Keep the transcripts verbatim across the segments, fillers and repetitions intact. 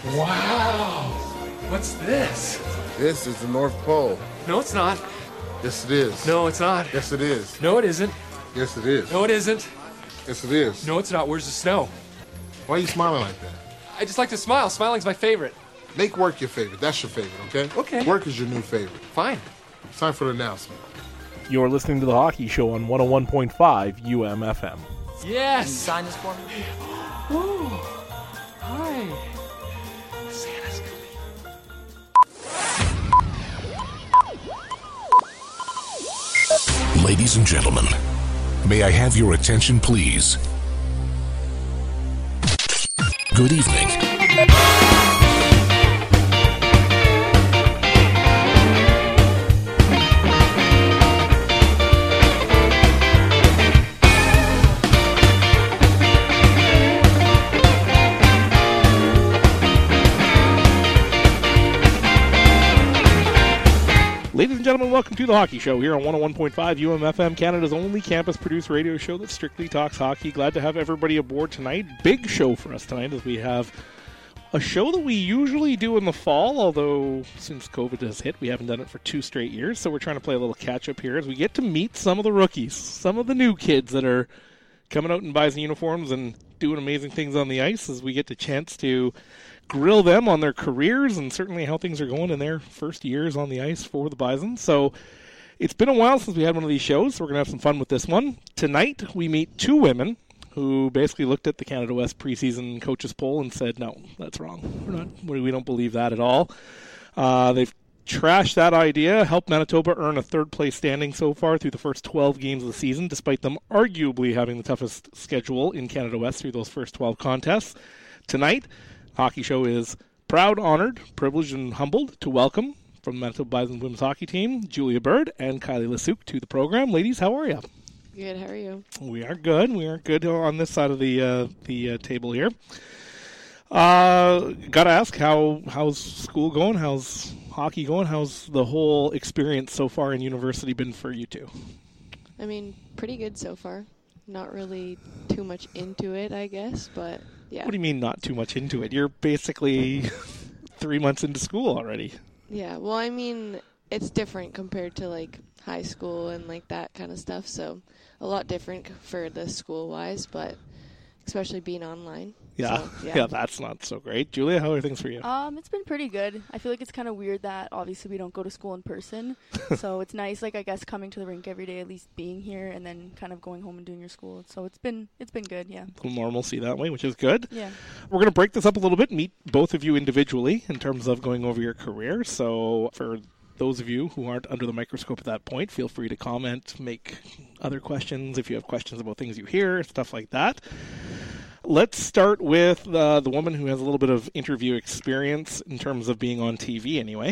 Wow! What's this? This is the North Pole. No, it's not. Yes, it is. No, it's not. Yes, it is. No, it isn't. Yes, it is. No, it isn't. Yes, it is. No, it's not. Where's the snow? Why are you smiling like that? I just like to smile. Smiling's my favorite. Make work your favorite. That's your favorite, okay? Okay. Work is your new favorite. Fine. It's time for the announcement. You're listening to The Hockey Show on one oh one point five U M F M. Yes! Sign this for me. Ooh. Hi. Santa's coming. Ladies and gentlemen, may I have your attention, please? Good evening. Ladies and gentlemen, welcome to The Hockey Show here on one oh one point five U M F M, Canada's only campus-produced radio show that strictly talks hockey. Glad to have everybody aboard tonight. Big show for us tonight as we have a show that we usually do in the fall, although since COVID has hit, we haven't done it for two straight years, so we're trying to play a little catch-up here as we get to meet some of the rookies, some of the new kids that are coming out in Bison uniforms and doing amazing things on the ice as we get the chance to grill them on their careers and certainly how things are going in their first years on the ice for the Bison. So it's been a while since we had one of these shows, so we're going to have some fun with this one. Tonight we meet two women who basically looked at the Canada West preseason coaches poll and said, no, that's wrong. We're not, we don't believe that at all. Uh, they've trashed that idea, helped Manitoba earn a third place standing so far through the first twelve games of the season, despite them arguably having the toughest schedule in Canada West through those first twelve contests. Tonight, Hockey Show is proud, honored, privileged, and humbled to welcome from the Manitoba Bison women's hockey team, Julia Bird and Kylie Lasuk to the program. Ladies, how are you? Good, how are you? We are good. We are good on this side of the uh, the uh, table here. Uh, gotta ask, how how's school going? How's hockey going? How's the whole experience so far in university been for you two? I mean, pretty good so far. Not really too much into it, I guess, but yeah. What do you mean not too much into it? You're basically three months into school already. Yeah, well, I mean, it's different compared to, like, high school and, like, that kind of stuff, so a lot different for the school-wise, but especially being online. Yeah, so, yeah. yeah, that's not so great. Julia, how are things for you? Um, it's been pretty good. I feel like it's kind of weird that obviously we don't go to school in person, so it's nice, like I guess, coming to the rink every day, at least being here, and then kind of going home and doing your school. So it's been it's been good, yeah. A little normalcy that way, which is good. Yeah. We're going to break this up a little bit, meet both of you individually in terms of going over your career. So for those of you who aren't under the microscope at that point, feel free to comment, make other questions if you have questions about things you hear, stuff like that. Let's start with uh, the woman who has a little bit of interview experience in terms of being on T V anyway.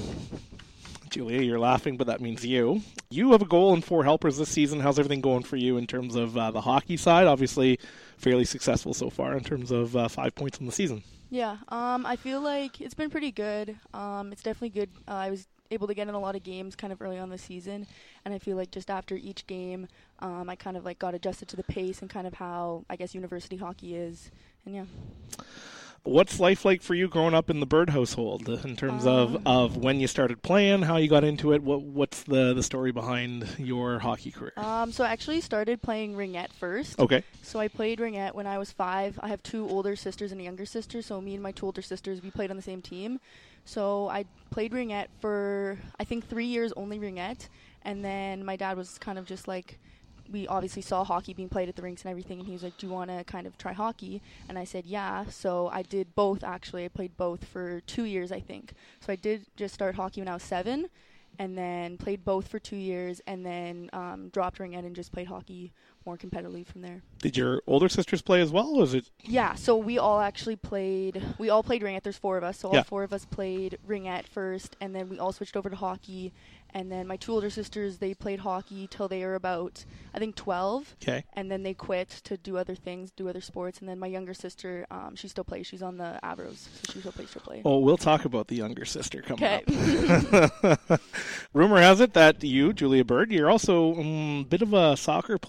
Julia, you're laughing, but that means you. You have a goal and four helpers this season. How's everything going for you in terms of uh, the hockey side? Obviously, fairly successful so far in terms of uh, five points in the season. Yeah, um, I feel like it's been pretty good. Um, it's definitely good. Uh, I was able to get in a lot of games kind of early on the season, and I feel like just after each game, um, I kind of like got adjusted to the pace and kind of how I guess university hockey is, and yeah. What's life like for you growing up in the Bird household in terms um, of, of when you started playing, how you got into it? What what's the, the story behind your hockey career? Um, so I actually started playing ringette first. Okay. So I played ringette when I was five. I have two older sisters and a younger sister, so me and my two older sisters, we played on the same team. So I played ringette for, I think, three years only ringette, and then my dad was kind of just like, we obviously saw hockey being played at the rinks and everything, and he was like, do you want to kind of try hockey? And I said, yeah. So I did both, actually. I played both for two years, I think. So I did just start hockey when I was seven, and then played both for two years, and then um, dropped ringette and just played hockey more competitively from there. Did your older sisters play as well? Or was it? Yeah, so we all actually played, we all played ringette. There's four of us, so yeah. all four of us played ringette first, and then we all switched over to hockey. And then my two older sisters, they played hockey till they were about, I think, twelve. Okay. And then they quit to do other things, do other sports. And then my younger sister, um, she still plays. She's on the Avros, so she still plays to play. Oh, we'll talk about the younger sister coming Kay. up. Rumor has it that you, Julia Bird, you're also a um, bit of a soccer player. Heck of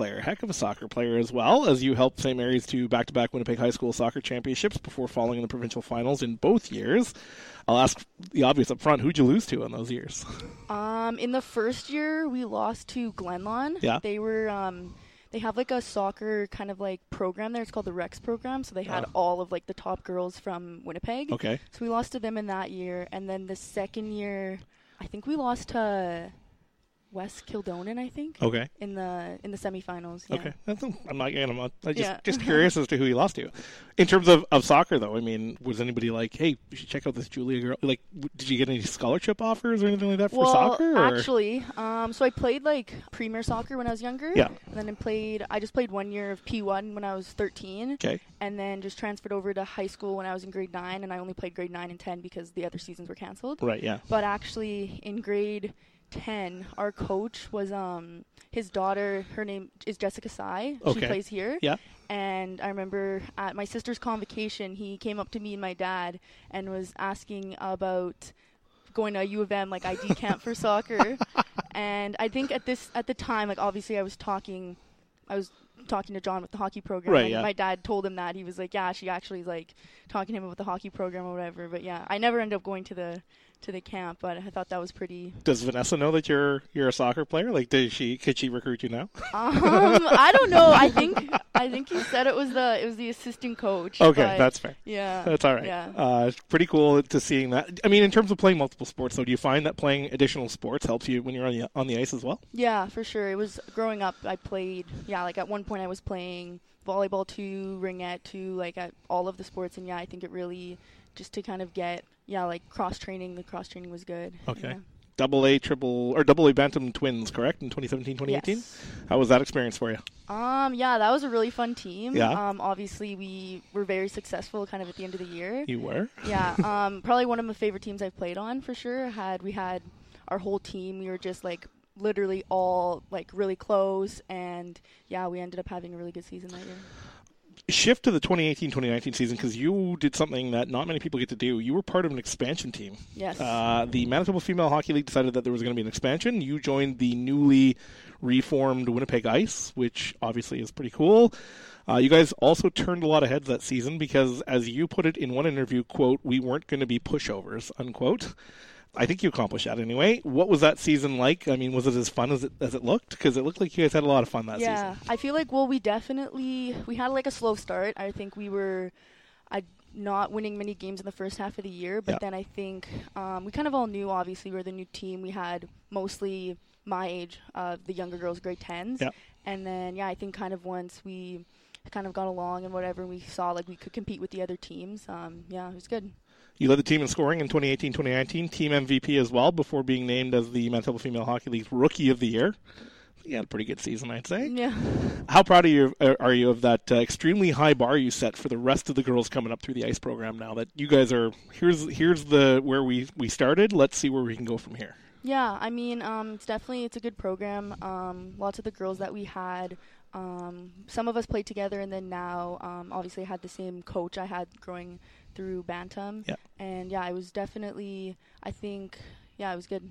of a soccer player as well, as you helped Saint Mary's to back-to-back Winnipeg High School soccer championships before falling in the provincial finals in both years. I'll ask the obvious up front, who'd you lose to in those years? Um, in the first year, we lost to Glenlawn. Yeah. They were, um, they have like a soccer kind of like program there. It's called the Rex program. So they had Oh. all of like the top girls from Winnipeg. Okay. So we lost to them in that year. And then the second year, I think we lost to West Kildonan, I think. Okay. In the in the semifinals. Yeah. Okay. That's, I'm not getting. I'm not, I'm just Yeah. just curious as to who he lost to. In terms of, of soccer, though, I mean, was anybody like, "Hey, you should check out this Julia girl"? Like, w- did you get any scholarship offers or anything like that for well, soccer? Or? actually, um, so I played like Premier Soccer when I was younger. Yeah. And then I played. I just played one year of P one when I was thirteen. Okay. And then just transferred over to high school when I was in grade nine, and I only played grade nine and ten because the other seasons were canceled. Right. Yeah. But actually, in grade ten, our coach was um his daughter. Her name is Jessica Sai. Okay. She plays here. Yeah. And I remember at my sister's convocation, he came up to me and my dad and was asking about going to a U of M like I D camp for soccer. And I think at this at the time, like obviously I was talking, I was talking to John with the hockey program. Right, and yeah. my dad told him that. He was like, yeah, she actually is like talking to him about the hockey program or whatever. But yeah, I never ended up going to the to the camp, but I thought that was pretty. Does Vanessa know that you're you're a soccer player? Like, did she could she recruit you now? Um, I don't know. I think I think he said it was the it was the assistant coach. Okay, but that's fair. Yeah, That's all right. Yeah. Uh, it's pretty cool to seeing that. I mean, in terms of playing multiple sports, though, do you find that playing additional sports helps you when you're on the on the ice as well? Yeah, for sure. It was growing up. I played. Yeah, like at one point I was playing volleyball too, ringette too, like at all of the sports. And yeah, I think it really just to kind of get yeah like cross training. The cross training was good. Okay. Yeah. Double A, triple, or double A Bantam twins, correct, in twenty seventeen, twenty eighteen? Yes. How was that experience for you? Um. Yeah, that was a really fun team. Yeah. Um. Obviously, we were very successful, kind of at the end of the year. You were? Yeah. Um. Probably one of my favorite teams I've played on for sure. Had we had our whole team. We were just like literally all like really close, and yeah, we ended up having a really good season that year. Shift to the twenty eighteen, twenty nineteen season, because you did something that not many people get to do. You were part of an expansion team. Yes. Uh, the Manitoba Female Hockey League decided that there was going to be an expansion. You joined the newly reformed Winnipeg Ice, which obviously is pretty cool. Uh, you guys also turned a lot of heads that season because, as you put it in one interview, quote, we weren't going to be pushovers, unquote. I think you accomplished that anyway. What was that season like? I mean, was it as fun as it as it looked? Because it looked like you guys had a lot of fun that yeah, season. I feel like, well, we definitely, we had like a slow start. I think we were I, not winning many games in the first half of the year, but Yeah. then I think um, we kind of all knew, obviously, we were the new team. We had mostly my age, uh, the younger girls, grade tens. Yeah. And then, yeah, I think kind of once we kind of got along and whatever, we saw like we could compete with the other teams. Um, yeah, it was good. You led the team in scoring in twenty eighteen, twenty nineteen, team M V P as well, before being named as the Manitoba Female Hockey League's Rookie of the Year. You had a pretty good season, I'd say. Yeah. How proud are you, are you of that uh, extremely high bar you set for the rest of the girls coming up through the ice program now? That you guys are, here's here's the where we, we started, let's see where we can go from here. Yeah, I mean, um, it's definitely, it's a good program. Um, lots of the girls that we had, um, some of us played together, and then now, um, obviously, I had the same coach I had growing through Bantam. Yeah. And yeah, it was definitely, I think, yeah, it was good.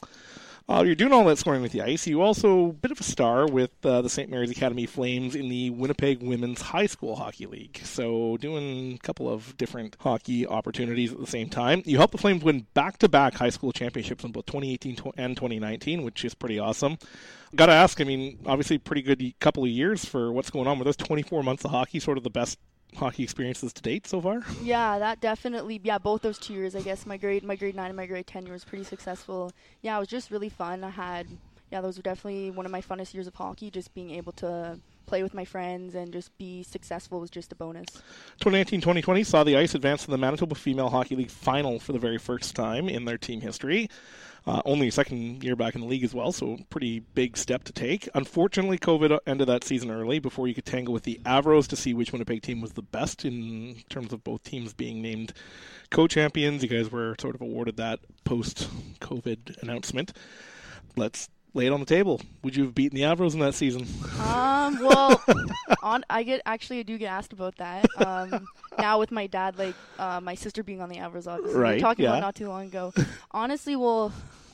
Uh, you're doing all that scoring with the ice. You also a bit of a star with uh, the Saint Mary's Academy Flames in the Winnipeg Women's High School Hockey League. So doing a couple of different hockey opportunities at the same time. You helped the Flames win back-to-back high school championships in both twenty eighteen and twenty nineteen, which is pretty awesome. Got to ask, I mean, obviously pretty good couple of years for what's going on. Were those twenty-four months of hockey sort of the best hockey experiences to date so far? Yeah, that definitely, yeah, both those two years, I guess, my grade, my grade nine and my grade ten year was pretty successful. Yeah, it was just really fun. I had, yeah, those were definitely one of my funnest years of hockey, just being able to play with my friends and just be successful was just a bonus. twenty nineteen twenty twenty saw the Ice advance to the Manitoba Female Hockey League final for the very first time in their team history. Uh, only a second year back in the league as well, so pretty big step to take. Unfortunately, COVID ended that season early before you could tangle with the Avros to see which Winnipeg team was the best in terms of both teams being named co-champions. You guys were sort of awarded that post-COVID announcement. Let's lay it on the table. Would you have beaten the Avros in that season? Um, well, on, I get actually I do get asked about that. Um, now with my dad, like uh, my sister being on the Avros, obviously, we Right, were talking yeah. about not too long ago. Honestly, well,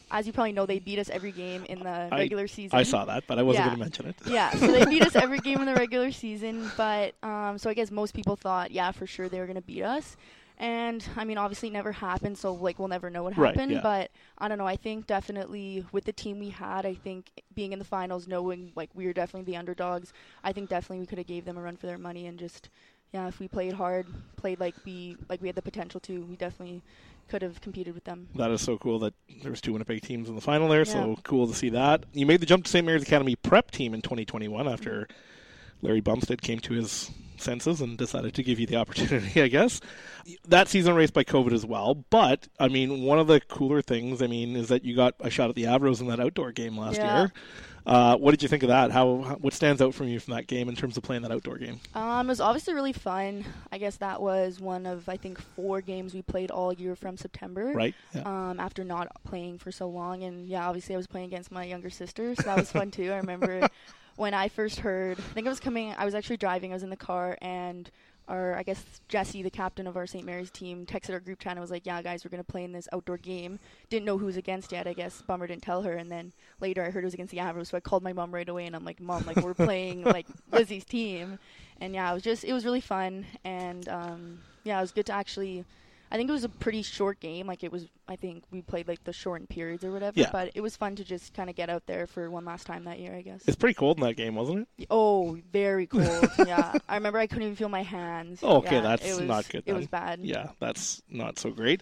as you probably know, they beat us every game in the I, regular season. I saw that, but I wasn't Yeah. going to mention it. Yeah, so they beat us every game in the regular season, but um, so I guess most people thought, yeah, for sure they were going to beat us. And, I mean, obviously it never happened, so, like, we'll never know what Right, happened. yeah. But, I don't know, I think definitely with the team we had, I think being in the finals, knowing, like, we were definitely the underdogs, I think definitely we could have gave them a run for their money and just, yeah, if we played hard, played like we like we had the potential to, we definitely could have competed with them. That is so cool that there was two Winnipeg teams in the final there, so Yeah. cool to see that. You made the jump to Saint Mary's Academy prep team in twenty twenty-one after Larry Bumstead came to his senses and decided to give you the opportunity, I guess. That season raced by COVID as well, but, I mean, one of the cooler things, I mean, is that you got a shot at the Avros in that outdoor game last Yeah. year. Uh, what did you think of that? How, how what stands out from you from that game in terms of playing that outdoor game? Um, it was obviously really fun. I guess that was one of, I think, four games we played all year from September. Right? Yeah. Um, after not playing for so long. And, yeah, obviously I was playing against my younger sister, so that was fun, too. I remember when I first heard, I think I was coming, I was actually driving, I was in the car, and our, I guess, Jesse, the captain of our Saint Mary's team, texted our group chat and was like, yeah, guys, we're going to play in this outdoor game. Didn't know who was against yet, I guess. Bummer didn't tell her. And then later I heard it was against the Avros, so I called my mom right away, and I'm like, Mom, like, we're playing, like, Lizzie's team. And, yeah, it was just, it was really fun. And, um, yeah, it was good to actually, I think it was a pretty short game. Like, it was, I think we played, like, the shortened periods or whatever. Yeah. But it was fun to just kind of get out there for one last time that year, I guess. It's pretty cold in that game, wasn't it? Oh, very cold. Yeah, I remember I couldn't even feel my hands. Oh, okay, Yeah, that's it was, not good It was then. bad. Yeah, that's not so great.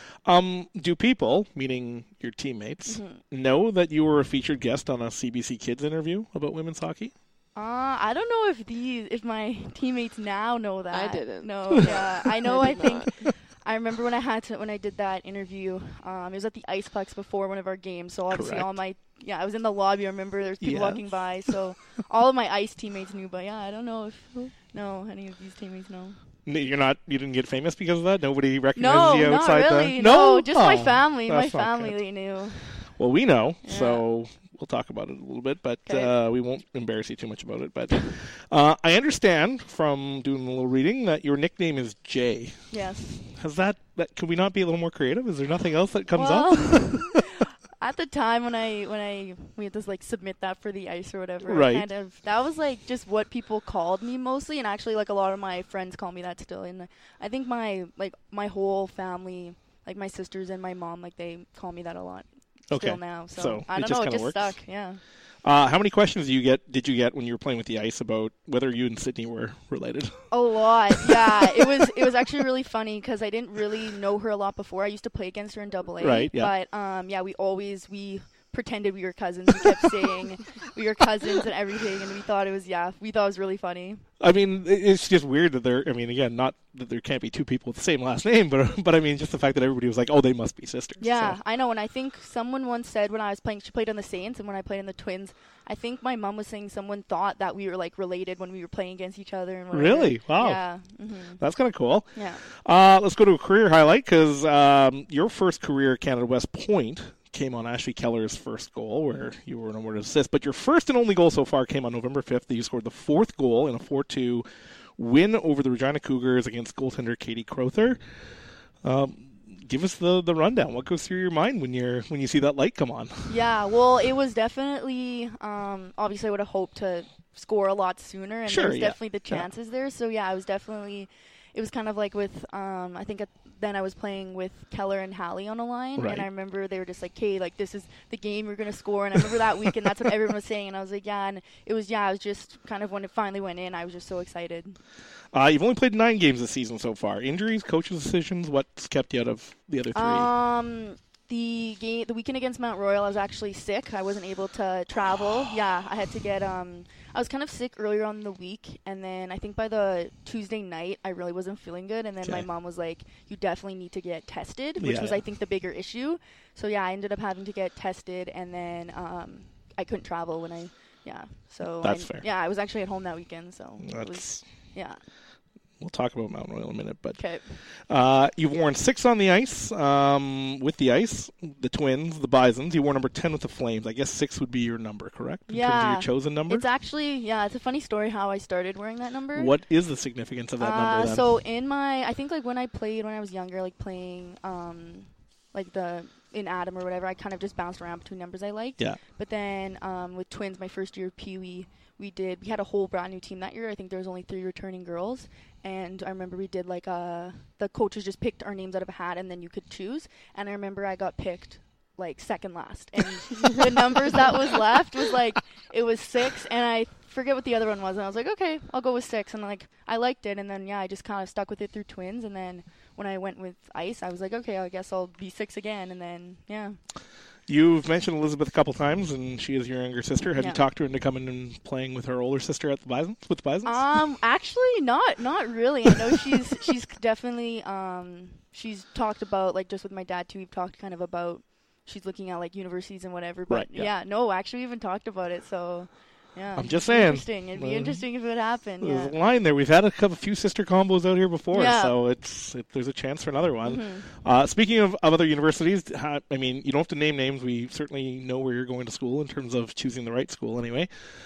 Um, do people, meaning your teammates, Mm-hmm. know that you were a featured guest on a C B C Kids interview about women's hockey? Uh, I don't know if these, if my teammates now know that. I didn't. No, yeah, I know. I did think not. I remember when I had to when I did that interview. Um, it was at the Iceplex before one of our games, so obviously Correct. all my yeah, I was in the lobby. I remember there was people Yes. walking by, so all of my ice teammates knew. But yeah, I don't know if no any of these teammates know. N- You're not. You didn't get famous because of that. Nobody recognizes No, you not outside really. the. No, just my Oh, family. My that's not family, good. they knew. Well, we know, Yeah. so we'll talk about it a little bit, but Okay. uh, we won't embarrass you too much about it. But uh, I understand from doing a little reading that your nickname is Jay. Yes. Has that? That could we not be a little more creative? Is there nothing else that comes well, up? at the time when I when I we had to like submit that for the ice or whatever, Right. kind of that was like just what people called me mostly, and actually like a lot of my friends call me that still. And I think my like my whole family, like my sisters and my mom, like they call me that a lot Okay. still now. So, So I it don't just know, it kinda just works. stuck. Yeah. Uh, how many questions do you get? Did you get when you were playing with the ice about whether you and Sydney were related? A lot, yeah. It was it was actually really funny because I didn't really know her a lot before. I used to play against her in Double A, Right, yeah. but um, yeah, we always we pretended we were cousins. We kept saying we were cousins and everything, and we thought it was yeah, we thought it was really funny. I mean, it- it's just weird that there. I mean, again, not that there can't be two people with the same last name, but but I mean, just the fact that everybody was like, "Oh, they must be sisters." Yeah, So, I know. And I think someone once said when I was playing, she played on the Saints, and when I played on the Twins, I think my mom was saying someone thought that we were like related when we were playing against each other. And whatever. Really? Wow. Yeah. hmm that's kind of cool. Yeah. Uh, let's go to a career highlight because um, your first career Canada West point came on Ashley Keller's first goal, where you were an awarded assist. But your first and only goal so far came on November fifth. You scored the fourth goal in a four two win over the Regina Cougars against goaltender Katie Crowther. Um, give us the, the rundown. What goes through your mind when you're when you see that light come on? Yeah, well, it was definitely, um, obviously I would have hoped to score a lot sooner, and Sure, there's yeah. definitely the Yeah. chances there. So, yeah, I was definitely, it was kind of like with, um, I think at, then I was playing with Keller and Hallie on a line, Right. and I remember they were just like, hey, like, this is the game you're going to score, and I remember that week, and that's what everyone was saying, and I was like, yeah, and it was, yeah, I was just kind of, when it finally went in, I was just so excited. Uh, you've only played nine games this season so far. Injuries, coaches' decisions, what's kept you out of the other three? Um, the game, the weekend against Mount Royal, I was actually sick. I wasn't able to travel. Yeah, I had to get. Um, I was kind of sick earlier on in the week, and then I think by the Tuesday night, I really wasn't feeling good. And then my Okay. mom was like, "You definitely need to get tested," which Yeah, was, yeah. I think, the bigger issue. So yeah, I ended up having to get tested, and then um, I couldn't travel when I. Yeah, so That's I, fair. Yeah, I was actually at home that weekend, so it was, That's, yeah. we'll talk about Mount Royal in a minute, but Okay. uh, you've worn six on the ice um, with the ice, the Twins, the Bisons. You wore number ten with the Flames. I guess six would be your number, correct? In terms of Yeah. your chosen number. It's actually yeah, it's a funny story how I started wearing that number. What is the significance of that Uh, number then? so in my, I think like when I played when I was younger, like playing, um, like the in Adam or whatever, I kind of just bounced around between numbers I liked. Yeah. But then um, with twins, my first year of Pee Wee, we did, we had a whole brand new team that year. I think there was only three returning girls. And I remember we did like a, the coaches just picked our names out of a hat and then you could choose. And I remember I got picked like second last. And the numbers that was left was like, it was six. And I forget what the other one was. And I was like, okay, I'll go with six. And like, I liked it. And then, yeah, I just kind of stuck with it through twins. And then when I went with ice, I was like, okay, I guess I'll be six again. And then, yeah. You've mentioned Elizabeth a couple times, and she is your younger sister. Have Yeah. you talked to her into coming and playing with her older sister at the Bisons, with the Bisons? Um, actually, not not really. I know she's she's definitely um she's talked about, like, just with my dad too. We've talked kind of about she's looking at like universities and whatever. But Right, yeah. yeah, no, actually, we even talked about it. So yeah, I'm just it'd be saying. Interesting. It'd be Uh, interesting if it happened. There's Yeah. a line there. We've had a couple, few sister combos out here before, Yeah. so it's it, there's a chance for another one. Mhm. Uh, speaking of, of other universities, ha- I mean, you don't have to name names. We certainly know where you're going to school in terms of choosing the right school anyway.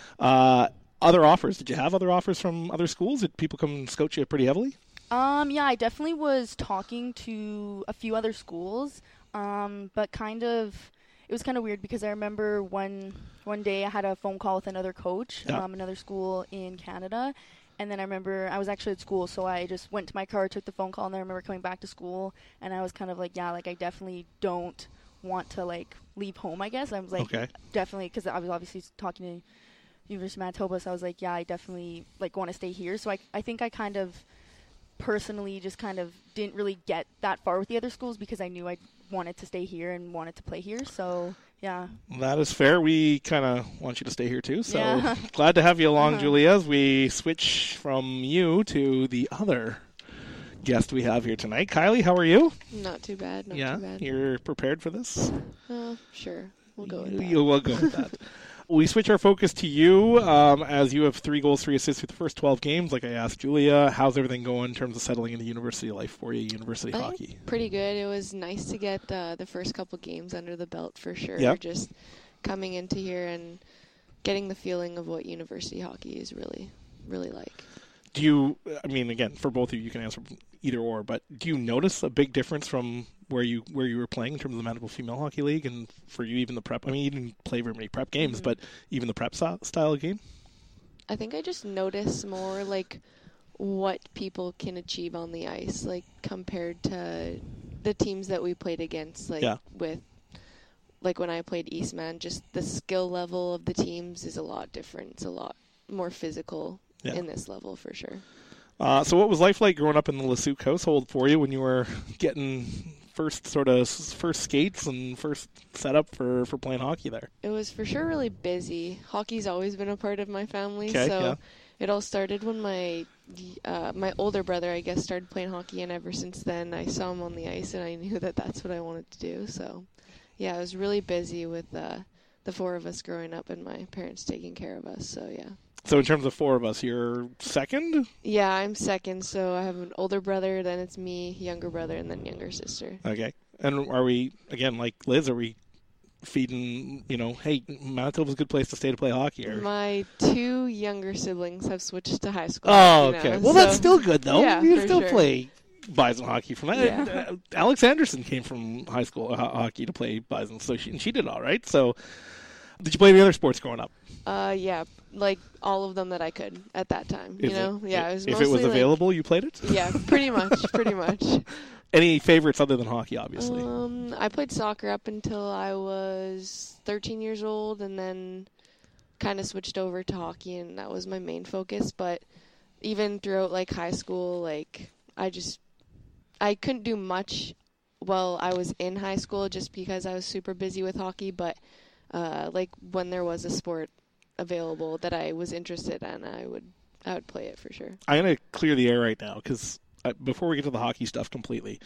Uh, other offers. Did you have other offers from other schools? Did people come and scout you pretty heavily? Um, yeah, I definitely was talking to a few other schools, um, but kind of, it was kind of weird because I remember one one day I had a phone call with another coach, Yeah. um, another school in Canada, and then I remember I was actually at school, so I just went to my car, took the phone call, and then I remember coming back to school, and I was kind of like, yeah, like I definitely don't want to like leave home, I guess. I was like, Okay. definitely, because I was obviously talking to University of Manitoba, so I was like, yeah, I definitely like want to stay here. So I I think I kind of personally just kind of didn't really get that far with the other schools because I knew I wanted to stay here and wanted to play here. So yeah. That is fair. We kind of want you to stay here too, so Yeah. glad to have you along, Uh-huh. Julia, as we switch from you to the other guest we have here tonight. Kylie, how are you? Not too bad. Not yeah, too bad. you're prepared for this? Uh, sure. We'll go with You- that. you will go with that. We switch our focus to you, um, as you have three goals, three assists for the first twelve games. Like I asked Julia, how's everything going in terms of settling into university life for you, university I hockey? think pretty good. It was nice to get uh, the first couple games under the belt for sure. Yep. Just coming into here and getting the feeling of what university hockey is really, really like. Do you, I mean, again, for both of you, you can answer either or, but do you notice a big difference from where you where you were playing in terms of the Manitoba Female Hockey League and for you even the prep? I mean, you didn't play very many prep games, Mhm. but even the prep st- style of game? I think I just notice more like what people can achieve on the ice, like compared to the teams that we played against, like Yeah. with like when I played Eastman, just the skill level of the teams is a lot different. It's a lot more physical Yeah. in this level for sure. Uh, so what was life like growing up in the Lesuc household for you when you were getting first sort of first skates and first setup for, for playing hockey there? It was for sure really busy. Hockey's always been a part of my family, 'Kay, so yeah. it all started when my uh, my older brother, I guess, started playing hockey, and ever since then, I saw him on the ice, and I knew that that's what I wanted to do. So, yeah, I was really busy with uh, the four of us growing up, and my parents taking care of us. So, yeah. So in terms of four of us, you're second? Yeah, I'm second, so I have an older brother, then it's me, younger brother, and then younger sister. Okay. And are we, again, like Liz, are we feeding, you know, hey, Manitoba's a good place to stay to play hockey? Or... My two younger siblings have switched to high school. Oh, you okay. know, Well, that's so- still good, though. Yeah, you for still sure. play Bison hockey from that. Yeah. Uh, Alex Anderson came from high school ho- hockey to play Bison, so she, and she did all right. So did you play any other sports growing up? Uh, yeah, like all of them that I could at that time. Is you know, it- yeah, it was if it was mostly, like- available, you played it? yeah, pretty much, pretty much. Any favorites other than hockey, obviously? Um, I played soccer up until I was thirteen years old, and then kind of switched over to hockey, and that was my main focus. But even throughout like high school, like I just I couldn't do much while I was in high school just because I was super busy with hockey. But uh, like when there was a sport available that I was interested in, I would I would play it for sure. I'm going to clear the air right now because uh, before we get to the hockey stuff completely,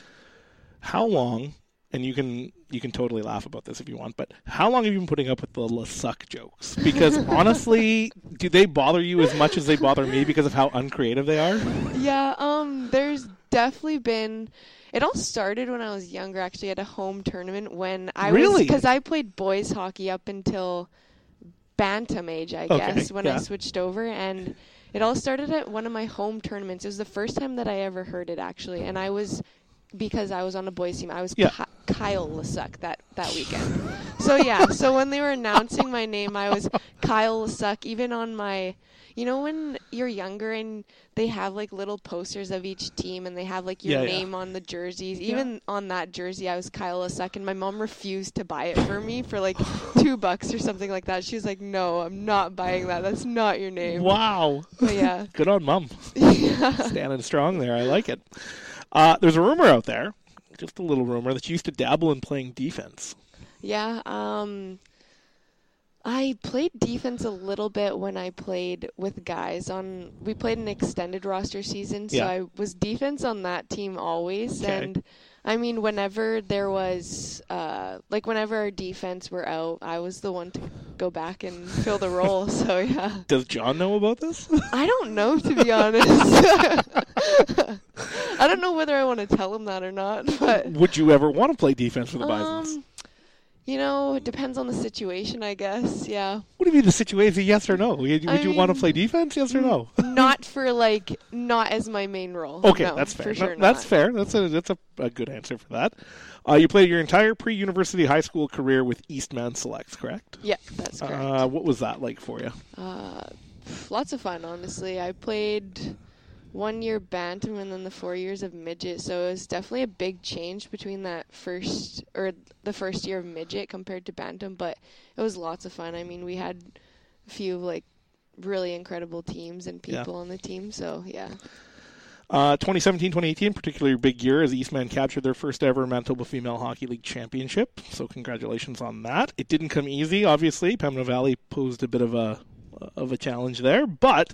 how long, and you can you can totally laugh about this if you want, but how long have you been putting up with the Lesuc jokes? Because honestly, do they bother you as much as they bother me because of how uncreative they are? Yeah, um, there's definitely been. It all started when I was younger, actually, at a home tournament when I was Really? because I played boys hockey up until bantam age, I Okay, guess, when yeah. I switched over, and it all started at one of my home tournaments. It was the first time that I ever heard it, actually, and I was because I was on a boys team. I was Yeah. ca- Kyle Lasuk that, that weekend. So, yeah, so when they were announcing my name, I was Kyle Lasuk. Even on my, you know when you're younger and they have, like, little posters of each team and they have, like, your Yeah, yeah. name on the jerseys. Even on that jersey, I was Kyle Lasuk, and my mom refused to buy it for me for, like, two bucks or something like that. She was like, no, I'm not buying that. That's not your name. Wow. But, yeah. Good on Mom. yeah. Standing strong there. I like it. Uh, there's a rumor out there, just a little rumor, that you used to dabble in playing defense. Yeah, um, I played defense a little bit when I played with guys. On we played an extended roster season, so Yeah. I was defense on that team always. Okay. And I mean, whenever there was, uh, like whenever our defense were out, I was the one to go back and fill the role. So yeah, Does John know about this? I don't know, to be honest. I don't know whether I want to tell him that or not, but. Would you ever want to play defense for the Bisons? Um, you know, it depends on the situation, I guess. Yeah. What do you mean the situation? Yes or no? Would, would I you want to mean, play defense? Yes or no? Not for like, not as my main role. Okay, No, that's fair. For sure No, that's not. fair. That's a that's a, a good answer for that. Uh, you played your entire pre-university high school career with Eastman Selects, correct? Yeah, that's correct. Uh, what was that like for you? Uh, lots of fun, honestly. I played one year bantam and then the four years of midget, so it was definitely a big change between that first or the first year of midget compared to bantam, but it was lots of fun. I mean, we had a few like really incredible teams and Yeah. people on the team, so yeah. Uh, twenty seventeen twenty eighteen, particularly a big year as Eastman captured their first ever Manitoba Female Hockey League championship. So congratulations on that. It didn't come easy, obviously. Pembina Valley posed a bit of a of a challenge there, but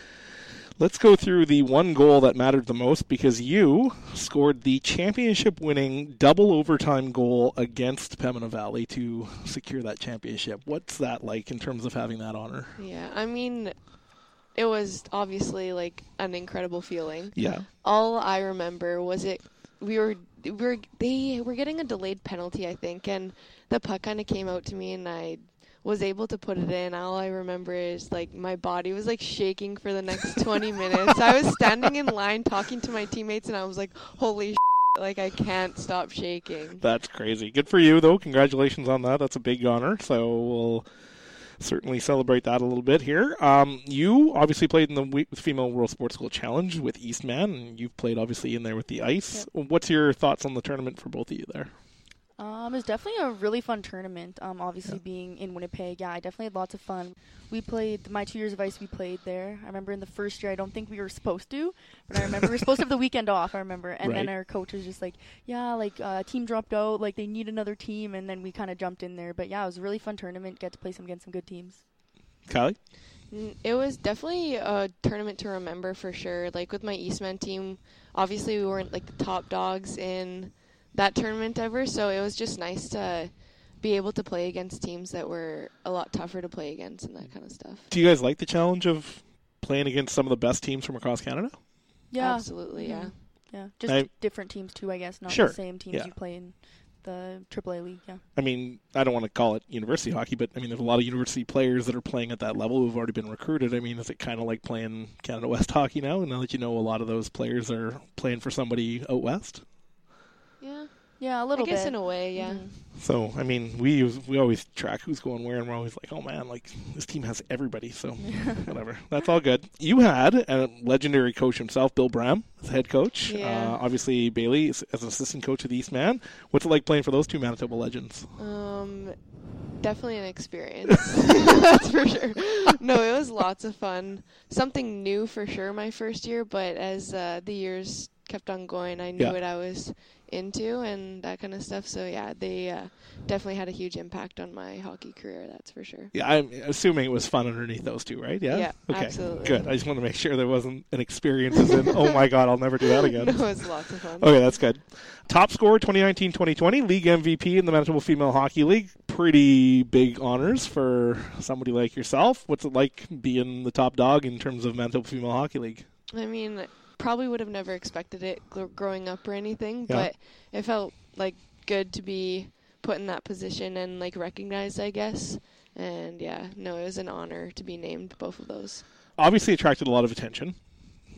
let's go through the one goal that mattered the most, because you scored the championship-winning double overtime goal against Pembina Valley to secure that championship. What's that like in terms of having that honor? Yeah, I mean, it was obviously like an incredible feeling. Yeah. All I remember was it we were we were they were getting a delayed penalty, I think, and the puck kind of came out to me and I was able to put it in. All I remember is like my body was like shaking for the next twenty minutes. I was standing in line talking to my teammates and I was like, holy shit, like I can't stop shaking. That's crazy. Good for you, though. Congratulations on that. That's a big honor. So we'll certainly celebrate that a little bit here. Um, you obviously played in the we- Female World Sports School Challenge with Eastman, and you've played obviously in there with the Ice. Yep. What's your thoughts on the tournament for both of you there? Um, it was definitely a really fun tournament. Um, obviously being in Winnipeg, yeah, I definitely had lots of fun. We played my two years of ice. We played there. I remember in the first year, I don't think we were supposed to, but I remember we were supposed to have the weekend off. I remember, and then Right. our coach was just like, "Yeah, like uh, team dropped out, like they need another team," and then we kind of jumped in there. But yeah, it was a really fun tournament. Get to play some against some good teams. Kylie? Mm, It was definitely a tournament to remember for sure. Like with my Eastman team, obviously we weren't like the top dogs in that tournament ever, so it was just nice to be able to play against teams that were a lot tougher to play against and that kind of stuff. Do you guys like the challenge of playing against some of the best teams from across Canada? Yeah, Absolutely, yeah. Mhm. yeah, just I- different teams too, I guess. Not Sure, the same teams yeah. you play in the triple A league. Yeah. I mean, I don't want to call it university hockey, but I mean, there's a lot of university players that are playing at that level who've already been recruited. I mean, is it kind of like playing Canada West hockey now? Now that you know a lot of those players are playing for somebody out west? Yeah, Yeah, a I little guess bit. in a way, yeah. Mhm. So, I mean, we use, we always track who's going where, and we're always like, oh man, like this team has everybody. So, whatever, that's all good. You had a legendary coach himself, Bill Bram, as head coach. Yeah. Uh, obviously, Bailey is, as an assistant coach of the Eastman. What's it like playing for those two Manitoba legends? Um, definitely an experience. That's for sure. No, it was lots of fun. Something new for sure my first year, but as uh, the years kept on going, I knew Yeah. what I was into and that kind of stuff. So yeah, they uh, definitely had a huge impact on my hockey career. That's for sure. Yeah, I'm assuming it was fun underneath those two, right? Yeah. Yeah, okay. absolutely. Good. I just want to make sure there wasn't an experience as in, oh my god, I'll never do that again. No, it was lots of fun. Okay, that's good. Top scorer twenty nineteen twenty twenty, league M V P in the Manitoba Female Hockey League. Pretty big honors for somebody like yourself. What's it like being the top dog in terms of Manitoba Female Hockey League? I mean, probably would have never expected it gr- growing up or anything, Yeah. but it felt like good to be put in that position and like recognized, I guess. And yeah, no, it was an honor to be named both of those. Obviously attracted a lot of attention.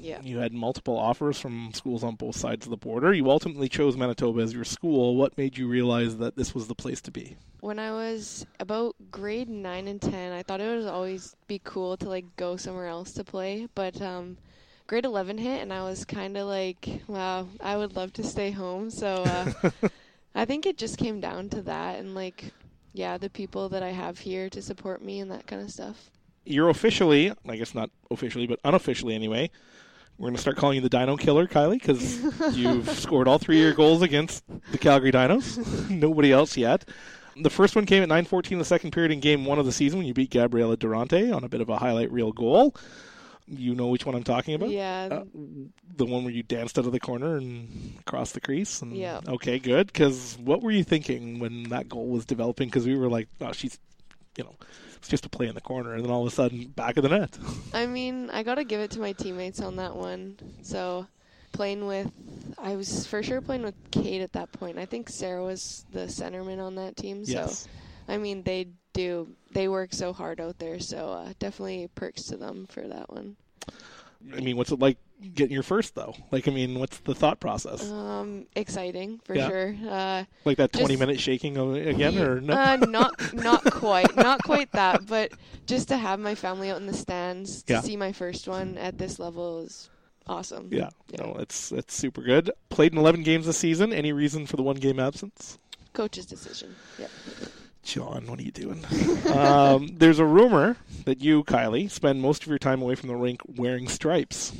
Yeah. You had multiple offers from schools on both sides of the border. You ultimately chose Manitoba as your school. What made you realize that this was the place to be? When I was about grade nine and ten, I thought it would always be cool to like go somewhere else to play. But um, grade eleven hit, and I was kind of like, wow, I would love to stay home. So uh, I think it just came down to that, and like, yeah, the people that I have here to support me and that kind of stuff. You're officially, I guess not officially, but unofficially anyway, we're going to start calling you the Dino Killer, Kylie, because you've scored all three of your goals against the Calgary Dinos. Nobody else yet. The first one came at nine fourteen the second period in game one of the season when you beat Gabriela Durante on a bit of a highlight reel goal. You know which one I'm talking about? Yeah. Uh, the one where you danced out of the corner and across the crease? And, yeah. Okay, good. Because what were you thinking when that goal was developing? Because we were like, oh, she's, you know, it's just a play in the corner. And then all of a sudden, back of the net. I mean, I got to give it to my teammates on that one. So playing with, I was for sure playing with Kate at that point. I think Sarah was the centerman on that team. Yes. So, I mean, they do, they work so hard out there. So uh, definitely perks to them for that one. I mean, what's it like getting your first, though? Like, I mean, what's the thought process? Um, exciting for Yeah. sure. Uh, like that just- twenty-minute shaking of it again, or no? uh, not not quite, not quite that, but just to have my family out in the stands to Yeah. see my first one at this level is awesome. Yeah, Yeah. no, it's it's super good. Played in eleven games this season. Any reason for the one game absence? Coach's decision. Yep. John, what are you doing? um, there's a rumor that you, Kylie, spend most of your time away from the rink wearing stripes.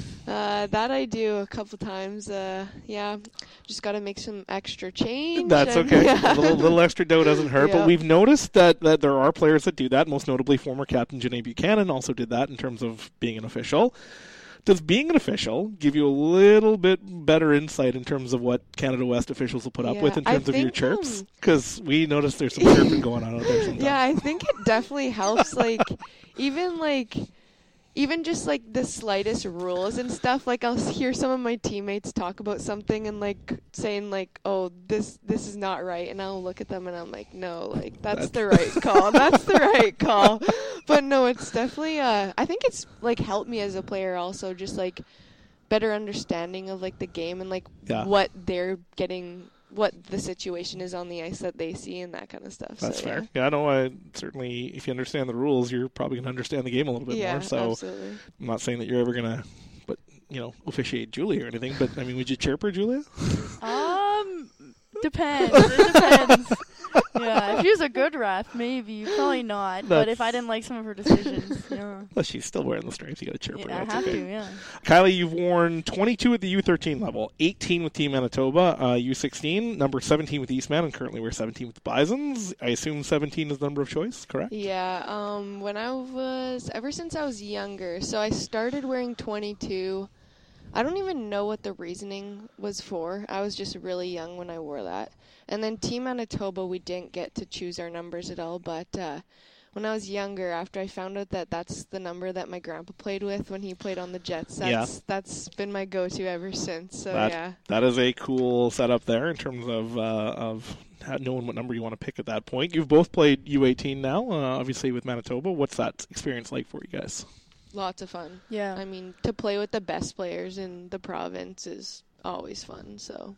Uh, that I do a couple times. Uh, yeah, just got to make some extra change. That's and- okay. Yeah. A little, little extra dough doesn't hurt. Yeah. But we've noticed that, that there are players that do that. Most notably, former captain Janae Buchanan also did that in terms of being an official. Does being an official give you a little bit better insight in terms of what Canada West officials will put up Yeah, with in I terms of your think, chirps? um, Because we noticed there's some chirping going on out there sometimes. Yeah, I think it definitely helps. Like, even like, even just like the slightest rules and stuff. Like, I'll hear some of my teammates talk about something and like saying like, "Oh, this this is not right," and I'll look at them and I'm like, "No, like that's the right call. That's the right call." But no, it's definitely. Uh, I think it's like helped me as a player also, just like better understanding of like the game and like Yeah. what they're getting. What the situation is on the ice that they see and that kind of stuff. That's so, fair. Yeah, no, I certainly, if you understand the rules, you're probably going to understand the game a little bit yeah, more. So absolutely. I'm not saying that you're ever going to, but you know, officiate Julia or anything. But I mean, would you chirp her, Julia? Um, depends. It depends. Yeah, if she was a good ref, maybe. Probably not. But if I That's- didn't like some of her decisions, yeah. Well, she's still wearing the stripes. You got to chirp Yeah, her. I That's have okay. to, yeah. Kylie, you've worn twenty-two at the U thirteen level, eighteen with Team Manitoba, uh, U sixteen, number seventeen with Eastman, and currently we're seventeen with the Bisons. I assume seventeen is the number of choice, correct? Yeah, um, when I was, ever since I was younger, so I started wearing twenty-two. I don't even know what the reasoning was for. I was just really young when I wore that. And then Team Manitoba, we didn't get to choose our numbers at all, but uh, when I was younger, after I found out that that's the number that my grandpa played with when he played on the Jets, that's, Yeah. that's been my go-to ever since, so that, yeah. That is a cool setup there in terms of uh, of ha- knowing what number you want to pick at that point. You've both played U eighteen now, uh, obviously with Manitoba. What's that experience like for you guys? Lots of fun. Yeah. I mean, to play with the best players in the province is always fun, so...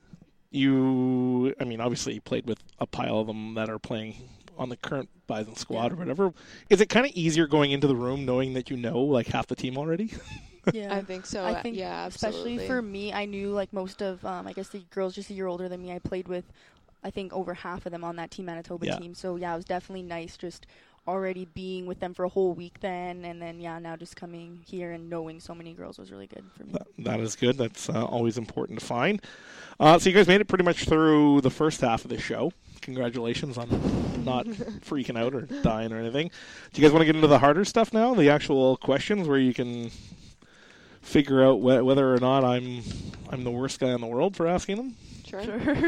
You, I mean, obviously you played with a pile of them that are playing on the current Bison squad or whatever. Is it kind of easier going into the room knowing that you know like half the team already? Yeah. I think so. I think, yeah, absolutely. especially for me, I knew like most of, um, I guess the girls just a year older than me. I played with, I think, over half of them on that Team Manitoba Yeah. team. So yeah, it was definitely nice just already being with them for a whole week then, and then yeah, now just coming here and knowing so many girls was really good for me. That, that is good. That's uh, always important to find. Uh, so you guys made it pretty much through the first half of the show. Congratulations on not freaking out or dying or anything. Do you guys want to get into the harder stuff now? The actual questions where you can figure out wh- whether or not I'm I'm the worst guy in the world for asking them? Sure. Sure.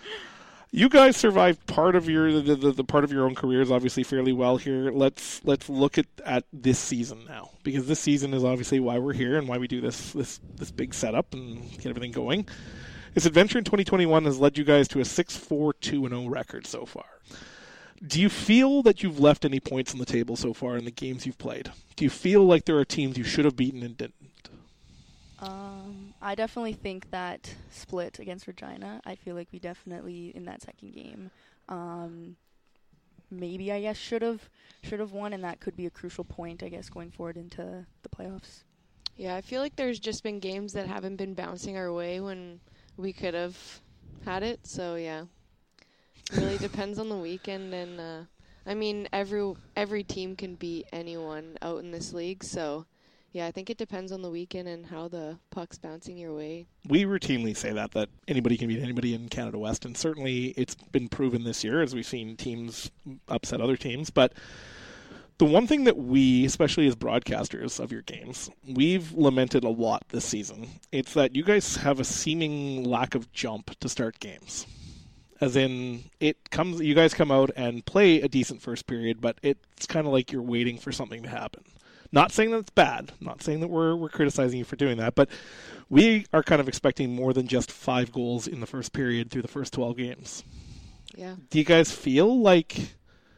You guys survived part of your the, the, the part of your own careers obviously fairly well here. Let's let's look at, at this season now, because this season is obviously why we're here and why we do this this this big setup and get everything going. This adventure in twenty twenty-one has led you guys to a six four two and oh record so far. Do you feel that you've left any points on the table so far in the games you've played? Do you feel like there are teams you should have beaten and didn't? Um, I definitely think that split against Regina. I feel like we definitely in that second game, um, maybe I guess should have should have won, and that could be a crucial point, I guess, going forward into the playoffs. Yeah, I feel like there's just been games that haven't been bouncing our way when we could have had it. So yeah, it really depends on the weekend, and uh, I mean every every team can beat anyone out in this league. So yeah, I think it depends on the weekend and how the puck's bouncing your way. We routinely say that, that anybody can beat anybody in Canada West, and certainly it's been proven this year as we've seen teams upset other teams. But the one thing that we, especially as broadcasters of your games, we've lamented a lot this season, it's that you guys have a seeming lack of jump to start games. As in, it comes, you guys come out and play a decent first period, but it's kind of like you're waiting for something to happen. Not saying that it's bad, not saying that we're we're criticizing you for doing that, but we are kind of expecting more than just five goals in the first period through the first twelve games. Yeah. Do you guys feel like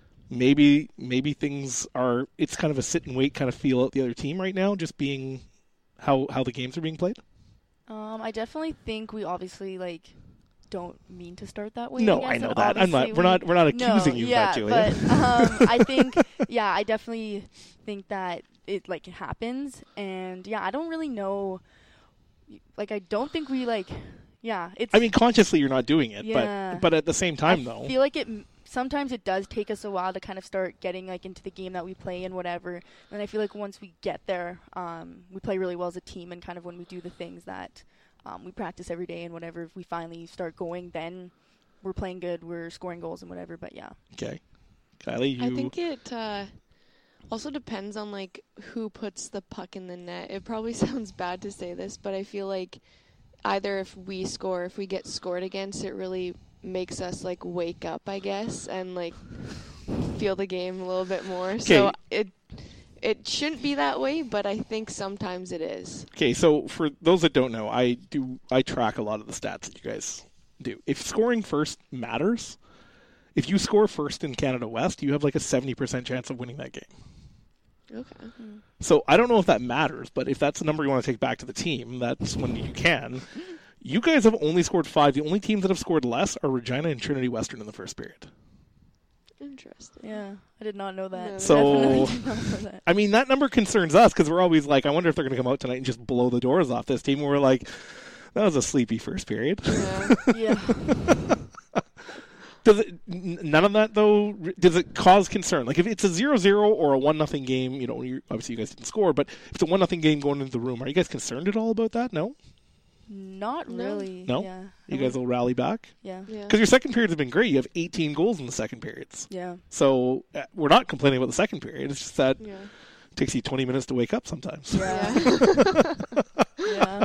maybe maybe things are, it's kind of a sit and wait kind of feel at the other team right now, just being how how the games are being played? Um, I definitely think we obviously like don't mean to start that way. No, I, I guess, know and that. I'm not. obviously We're not. We're not no, accusing you yeah, of that, Julia. but um, I think, yeah, I definitely think that it like happens, and yeah, I don't really know. Like, I don't think we like. Yeah, it's. I mean, consciously you're not doing it, Yeah. but but at the same time, I though. feel like it. Sometimes it does take us a while to kind of start getting like into the game that we play and whatever. And I feel like once we get there, um, we play really well as a team, and kind of when we do the things that um, we practice every day and whatever, if we finally start going, then we're playing good, we're scoring goals and whatever. But yeah. Okay, Kylie, you. I think it uh, also depends on like who puts the puck in the net. It probably sounds bad to say this, but I feel like either if we score, if we get scored against, it really makes us like wake up, I guess, and like feel the game a little bit more. So it it shouldn't be that way, but I think sometimes it is. Okay, so for those that don't know, I do I track a lot of the stats that you guys do. If scoring first matters, if you score first in Canada West, you have like a seventy percent chance of winning that game. Okay. So I don't know if that matters, but if that's the number you want to take back to the team, that's when you can. You guys have only scored five. The only teams that have scored less are Regina and Trinity Western in the first period. Interesting. Yeah, I did not know that. No. So, Definitely did not know that. I mean, that number concerns us because we're always like, I wonder if they're going to come out tonight and just blow the doors off this team. We're like, that was a sleepy first period. Yeah. Yeah. Does it, n- none of that, though, r- does it cause concern? Like, if it's a zero zero or a one nothing game, you know, you obviously you guys didn't score, but if it's a one nothing game going into the room, are you guys concerned at all about that? No? Not No. really. No? Yeah. You I guys wouldn't- will rally back? Yeah. Yeah. Because your second period has been great. You have eighteen goals in the second periods. Yeah. So uh, we're not complaining about the second period. It's just that Yeah. it takes you twenty minutes to wake up sometimes. Yeah. Yeah.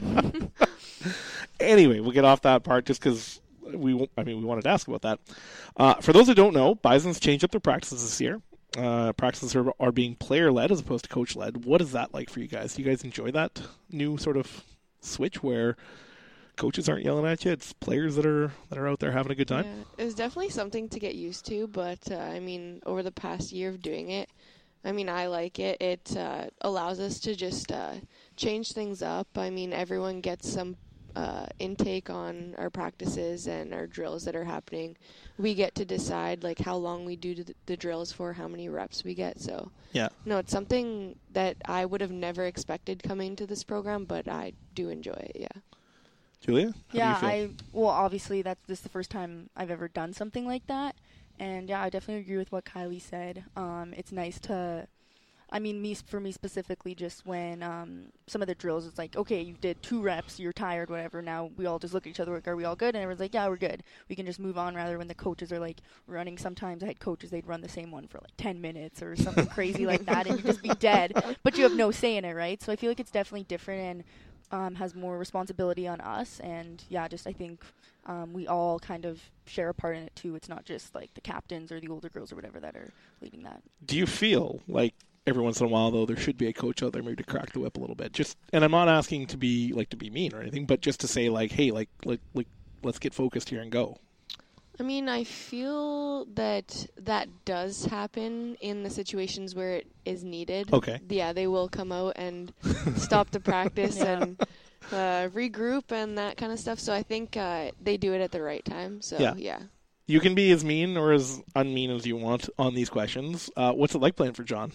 Anyway, we'll get off that part just because we, w- I mean, we wanted to ask about that. Uh, for those who don't know, Bison's changed up their practices this year. Uh, practices are, are being player-led as opposed to coach-led. What is that like for you guys? Do you guys enjoy that new sort of switch where coaches aren't yelling at you? It's players that are that are out there having a good time? Yeah, it was definitely something to get used to, but uh, I mean, over the past year of doing it, I mean, I like it. It uh, allows us to just uh, change things up. I mean, everyone gets some uh, intake on our practices and our drills that are happening. We get to decide like how long we do the, the drills for, how many reps we get. So Yeah. no, it's something that I would have never expected coming to this program, but I do enjoy it. Yeah. Julia? How Yeah, do you feel? I well, obviously that's this is the first time I've ever done something like that, and yeah, I definitely agree with what Kylie said. Um, it's nice to, I mean, me for me specifically, just when um, some of the drills, it's like, okay, you did two reps, you're tired, whatever. Now we all just look at each other, like, are we all good? And everyone's like, yeah, we're good. We can just move on. Rather, when the coaches are like running, sometimes I had coaches they'd run the same one for like ten minutes or something crazy like that, and you just be dead, but you have no say in it, right? So I feel like it's definitely different and. Um, has more responsibility on us, and yeah, just I think um, we all kind of share a part in it too. It's not just like the captains or the older girls or whatever that are leading that. Do you feel like every once in a while, though, there should be a coach out there maybe to crack the whip a little bit? Just, and I'm not asking to be like to be mean or anything, but just to say like, hey, like, like, like, let's get focused here and go. I mean, I feel that that does happen in the situations where it is needed. Okay. Yeah, they will come out and stop the practice Yeah. and uh, regroup and that kind of stuff. So I think uh, they do it at the right time. So Yeah. yeah. You can be as mean or as unmean as you want on these questions. Uh, what's it like playing for John?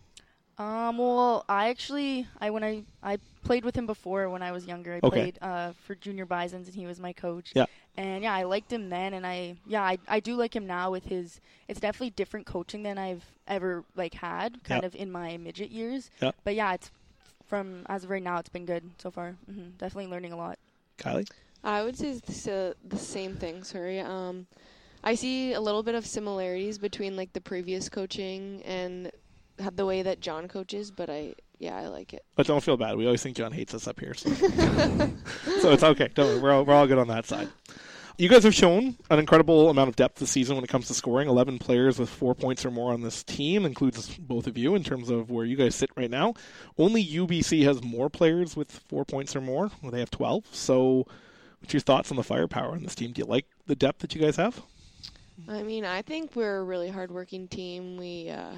Um, well, I actually, I when I I played with him before when I was younger. I Okay. played uh, for Junior Bisons, and he was my coach. Yeah. And yeah, I liked him then, and I yeah, I I do like him now with his. It's definitely different coaching than I've ever like had, kind Yeah. of in my midget years. Yeah. But yeah, it's from as of right now, it's been good so far. hmm Definitely learning a lot. Kylie? I would say it's the, the same thing. Sorry. Um, I see a little bit of similarities between like the previous coaching and ha- the way that John coaches, but I yeah I like it. But don't feel bad. We always think John hates us up here. So, so it's okay. Don't worry. We're all, we're all good on that side. You guys have shown an incredible amount of depth this season when it comes to scoring. eleven players with four points or more on this team, includes both of you in terms of where you guys sit right now. Only U B C has more players with four points or more. Well, they have twelve. So what's your thoughts on the firepower on this team? Do you like the depth that you guys have? I mean, I think we're a really hardworking team. We uh,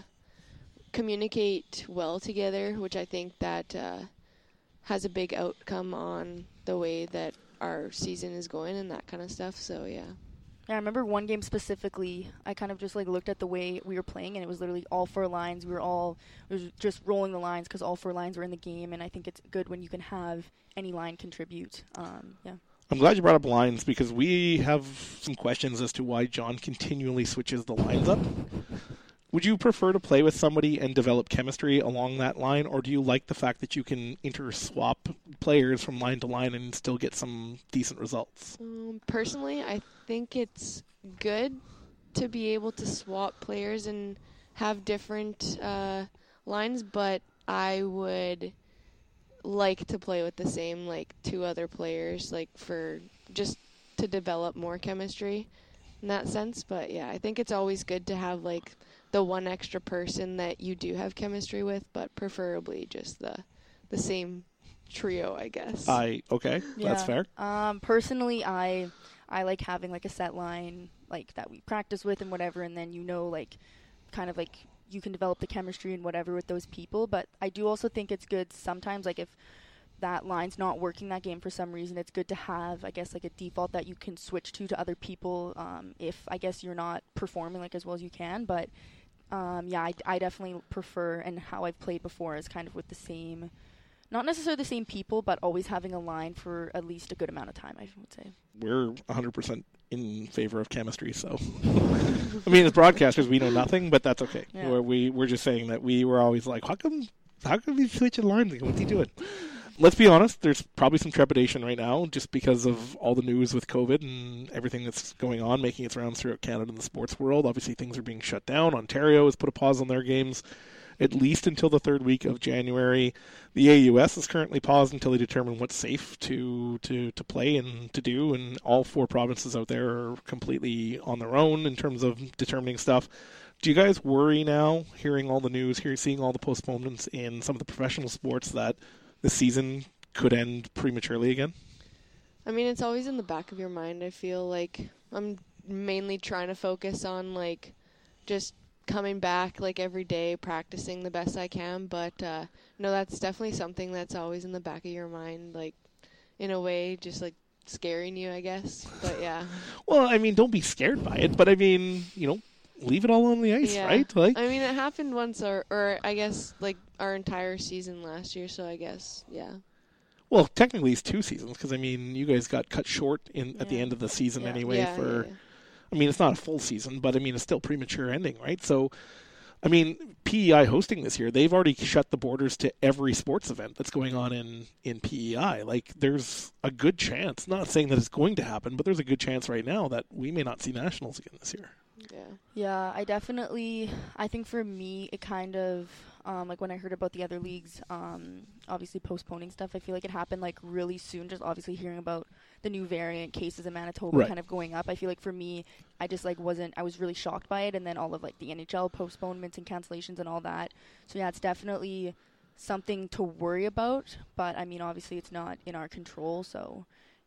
communicate well together, which I think that uh, has a big outcome on the way that our season is going and that kind of stuff. So yeah. Yeah, I remember one game specifically, I kind of just like looked at the way we were playing, and it was literally all four lines. We were all it was just rolling the lines because all four lines were in the game, and I think it's good when you can have any line contribute. Um, yeah. I'm glad you brought up lines because we have some questions as to why John continually switches the lines up. Would you prefer to play with somebody and develop chemistry along that line, or do you like the fact that you can inter-swap players from line to line and still get some decent results? Um, personally, I think it's good to be able to swap players and have different uh, lines, but I would like to play with the same like two other players, like for just to develop more chemistry in that sense. But yeah, I think it's always good to have like the one extra person that you do have chemistry with, but preferably just the the same trio, I guess. I okay, that's Yeah. fair. Um, personally, I I like having like a set line like that we practice with and whatever, and then you know like kind of like you can develop the chemistry and whatever with those people. But I do also think it's good sometimes, like if that line's not working that game for some reason, it's good to have, I guess, like a default that you can switch to to other people um, if, I guess, you're not performing like as well as you can. But um, yeah, I, I definitely prefer, and how I've played before is kind of with the same, not necessarily the same people, but always having a line for at least a good amount of time, I would say. We're one hundred percent in favor of chemistry, so I mean, as broadcasters, we know nothing, but that's okay. Yeah. We're, we we're just saying that we were always like, how come how come he switching lines? What's he doing? Let's be honest, there's probably some trepidation right now just because of all the news with COVID and everything that's going on, making its rounds throughout Canada and the sports world. Obviously, things are being shut down. Ontario has put a pause on their games at least until the third week of January. The A U S is currently paused until they determine what's safe to, to, to play and to do, and all four provinces out there are completely on their own in terms of determining stuff. Do you guys worry now, hearing all the news, here, seeing all the postponements in some of the professional sports, that the season could end prematurely again? I mean, it's always in the back of your mind. I feel like I'm mainly trying to focus on like just coming back like every day, practicing the best I can. But uh, no, that's definitely something that's always in the back of your mind, like in a way, just like scaring you, I guess. But yeah. Well, I mean, don't be scared by it, but I mean, you know, leave it all on the ice, Yeah. right? Like, I mean, it happened once, or, or I guess like our entire season last year. So I guess, yeah. well, technically it's two seasons because I mean, you guys got cut short in at the Yeah. end of the season Yeah. anyway. yeah, for, yeah, yeah. I mean, it's not a full season, but I mean, it's still premature ending, right? So, I mean, P E I hosting this year, they've already shut the borders to every sports event that's going on in in P E I. Like, there's a good chance. Not saying that it's going to happen, but there's a good chance right now that we may not see nationals again this year. Yeah. Yeah, I definitely, I think for me, it kind of, um, like when I heard about the other leagues, um, obviously postponing stuff, I feel like it happened like really soon, just obviously hearing about the new variant cases in Manitoba Right. kind of going up. I feel like for me, I just like wasn't, I was really shocked by it, and then all of like the N H L postponements and cancellations and all that. So yeah, it's definitely something to worry about, but I mean, obviously it's not in our control, so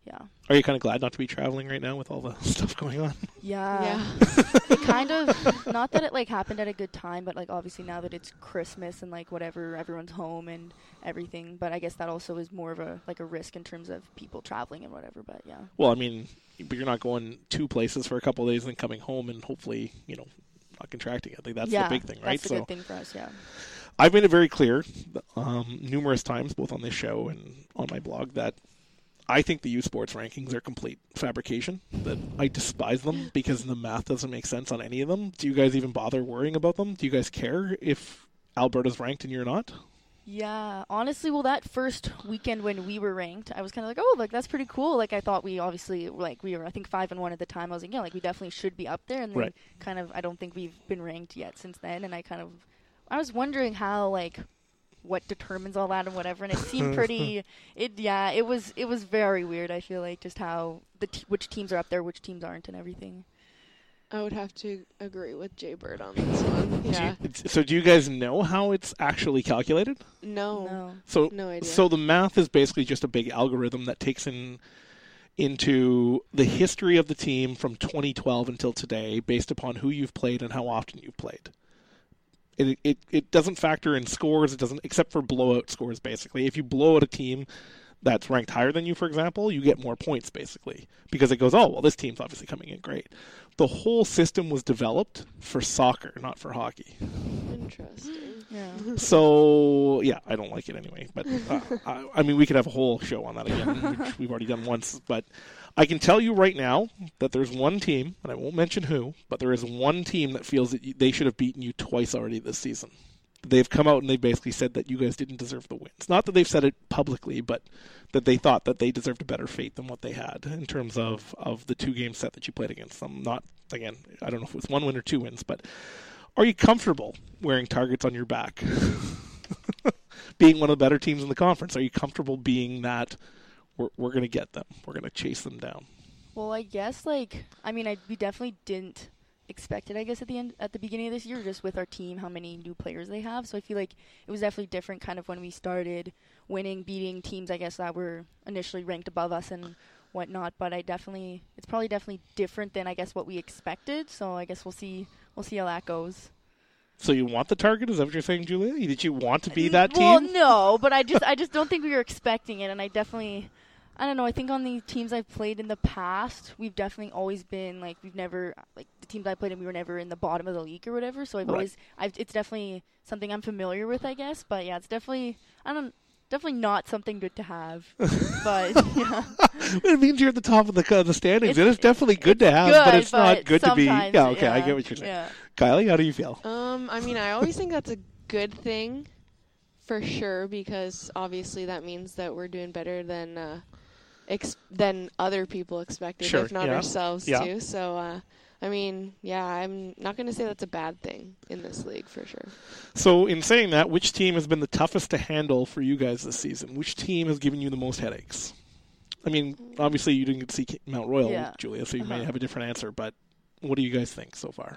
yeah. Are you kind of glad not to be traveling right now with all the stuff going on? Yeah. Yeah. It kind of, not that it like happened at a good time, but like obviously now that it's Christmas and like whatever, everyone's home and everything, but I guess that also is more of a like a risk in terms of people traveling and whatever, but yeah. Well, I mean, but you're not going two places for a couple of days and then coming home and hopefully, you know, not contracting it. I think that's yeah, the big thing, right? That's the so good thing for us, yeah. I've made it very clear um, numerous times, both on this show and on my blog, that I think the U Sports rankings are complete fabrication, that I despise them because the math doesn't make sense on any of them. Do you guys even bother worrying about them? Do you guys care if Alberta's ranked and you're not? Yeah, honestly, well, that first weekend when we were ranked, I was kind of like, oh, like that's pretty cool. Like I thought we obviously, like we were, I think five and one at the time. I was like, yeah, like we definitely should be up there. And then Right. kind of, I don't think we've been ranked yet since then. And I kind of, I was wondering how, like, what determines all that and whatever. And it seemed pretty, it yeah, it was it was very weird. I feel like just how the t- which teams are up there, which teams aren't, and everything. I would have to agree with Jay Bird on this one. Yeah. Do you- so do you guys know how it's actually calculated? No. No. So, No idea. So the math is basically just a big algorithm that takes in into the history of the team from twenty twelve until today, based upon who you've played and how often you've played. It it it doesn't factor in scores. It doesn't, except for blowout scores. Basically, if you blow out a team that's ranked higher than you, for example, you get more points, basically, because it goes, oh well, this team's obviously coming in great. The whole system was developed for soccer, not for hockey. Interesting. Yeah. So, yeah, I don't like it anyway. But, uh, I, I mean, we could have a whole show on that again, which we've already done once. But I can tell you right now that there's one team, and I won't mention who, but there is one team that feels that you, they should have beaten you twice already this season. They've come out and they basically said that you guys didn't deserve the wins. Not that they've said it publicly, but that they thought that they deserved a better fate than what they had in terms of, of the two-game set that you played against them. Not, again, I don't know if it was one win or two wins, but are you comfortable wearing targets on your back? Being one of the better teams in the conference, are you comfortable being that we're, we're going to get them, we're going to chase them down? Well, I guess like I mean, I we definitely didn't expect it. I guess at the end, at the beginning of this year, just with our team, how many new players they have. So I feel like it was definitely different, kind of when we started winning, beating teams, I guess that were initially ranked above us and whatnot. But I definitely, it's probably definitely different than I guess what we expected. So I guess we'll see, we'll see how that goes. So you want the target? Is that what you're saying, Julia? Did you want to be that well, team? no, but I just, I just don't think we were expecting it, and I definitely. I don't know. I think on the teams I've played in the past, we've definitely always been like we've never like the teams I played in. We were never in the bottom of the league or whatever. So I've Right. always, I've, it's definitely something I'm familiar with, I guess. But yeah, it's definitely I don't definitely not something good to have. But yeah, It means you're at the top of the uh, the standings. It's- it is definitely good to have, good, but it's not good to be. sometimes, Yeah, okay, I get what you're saying. Yeah. Kylie, how do you feel? Um, I mean, I always think that's a good thing, for sure, because obviously that means that we're doing better than uh, ex- than other people expected, Sure, if not yeah. ourselves Yeah. too. So, uh, I mean, yeah, I'm not going to say that's a bad thing in this league, for sure. So, in saying that, which team has been the toughest to handle for you guys this season? Which team has given you the most headaches? I mean, obviously you didn't get to see K- Mount Royal, Yeah. Julia, so you may Uh-huh. have a different answer, but what do you guys think so far?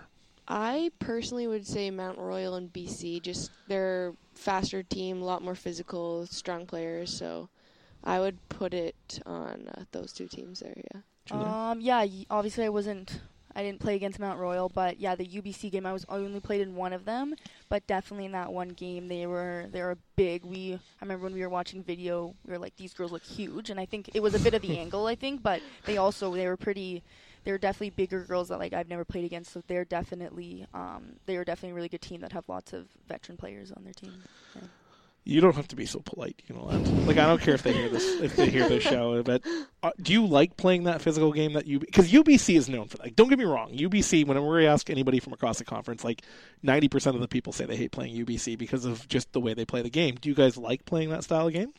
I personally would say Mount Royal and B C. Just they're faster team, a lot more physical, strong players. So I would put it on uh, those two teams there. Yeah. Julia? Um, yeah, y- obviously I wasn't, I didn't play against Mount Royal, but yeah, the U B C game, I was I only played in one of them, but definitely in that one game, they were, they were big. We, I remember when we were watching video, we were like, these girls look huge, and I think it was a bit of the angle, I think, but they also, they were pretty, they were definitely bigger girls that like I've never played against, so they're definitely, um, they were definitely a really good team that have lots of veteran players on their team. Yeah. You don't have to be so polite, you know that. Like, I don't care if they hear this, if they hear this show, but uh, do you like playing that physical game that you? Because U B C is known for that. Like, don't get me wrong, U B C. Whenever we ask anybody from across the conference, like ninety percent of the people say they hate playing U B C because of just the way they play the game. Do you guys like playing that style of game?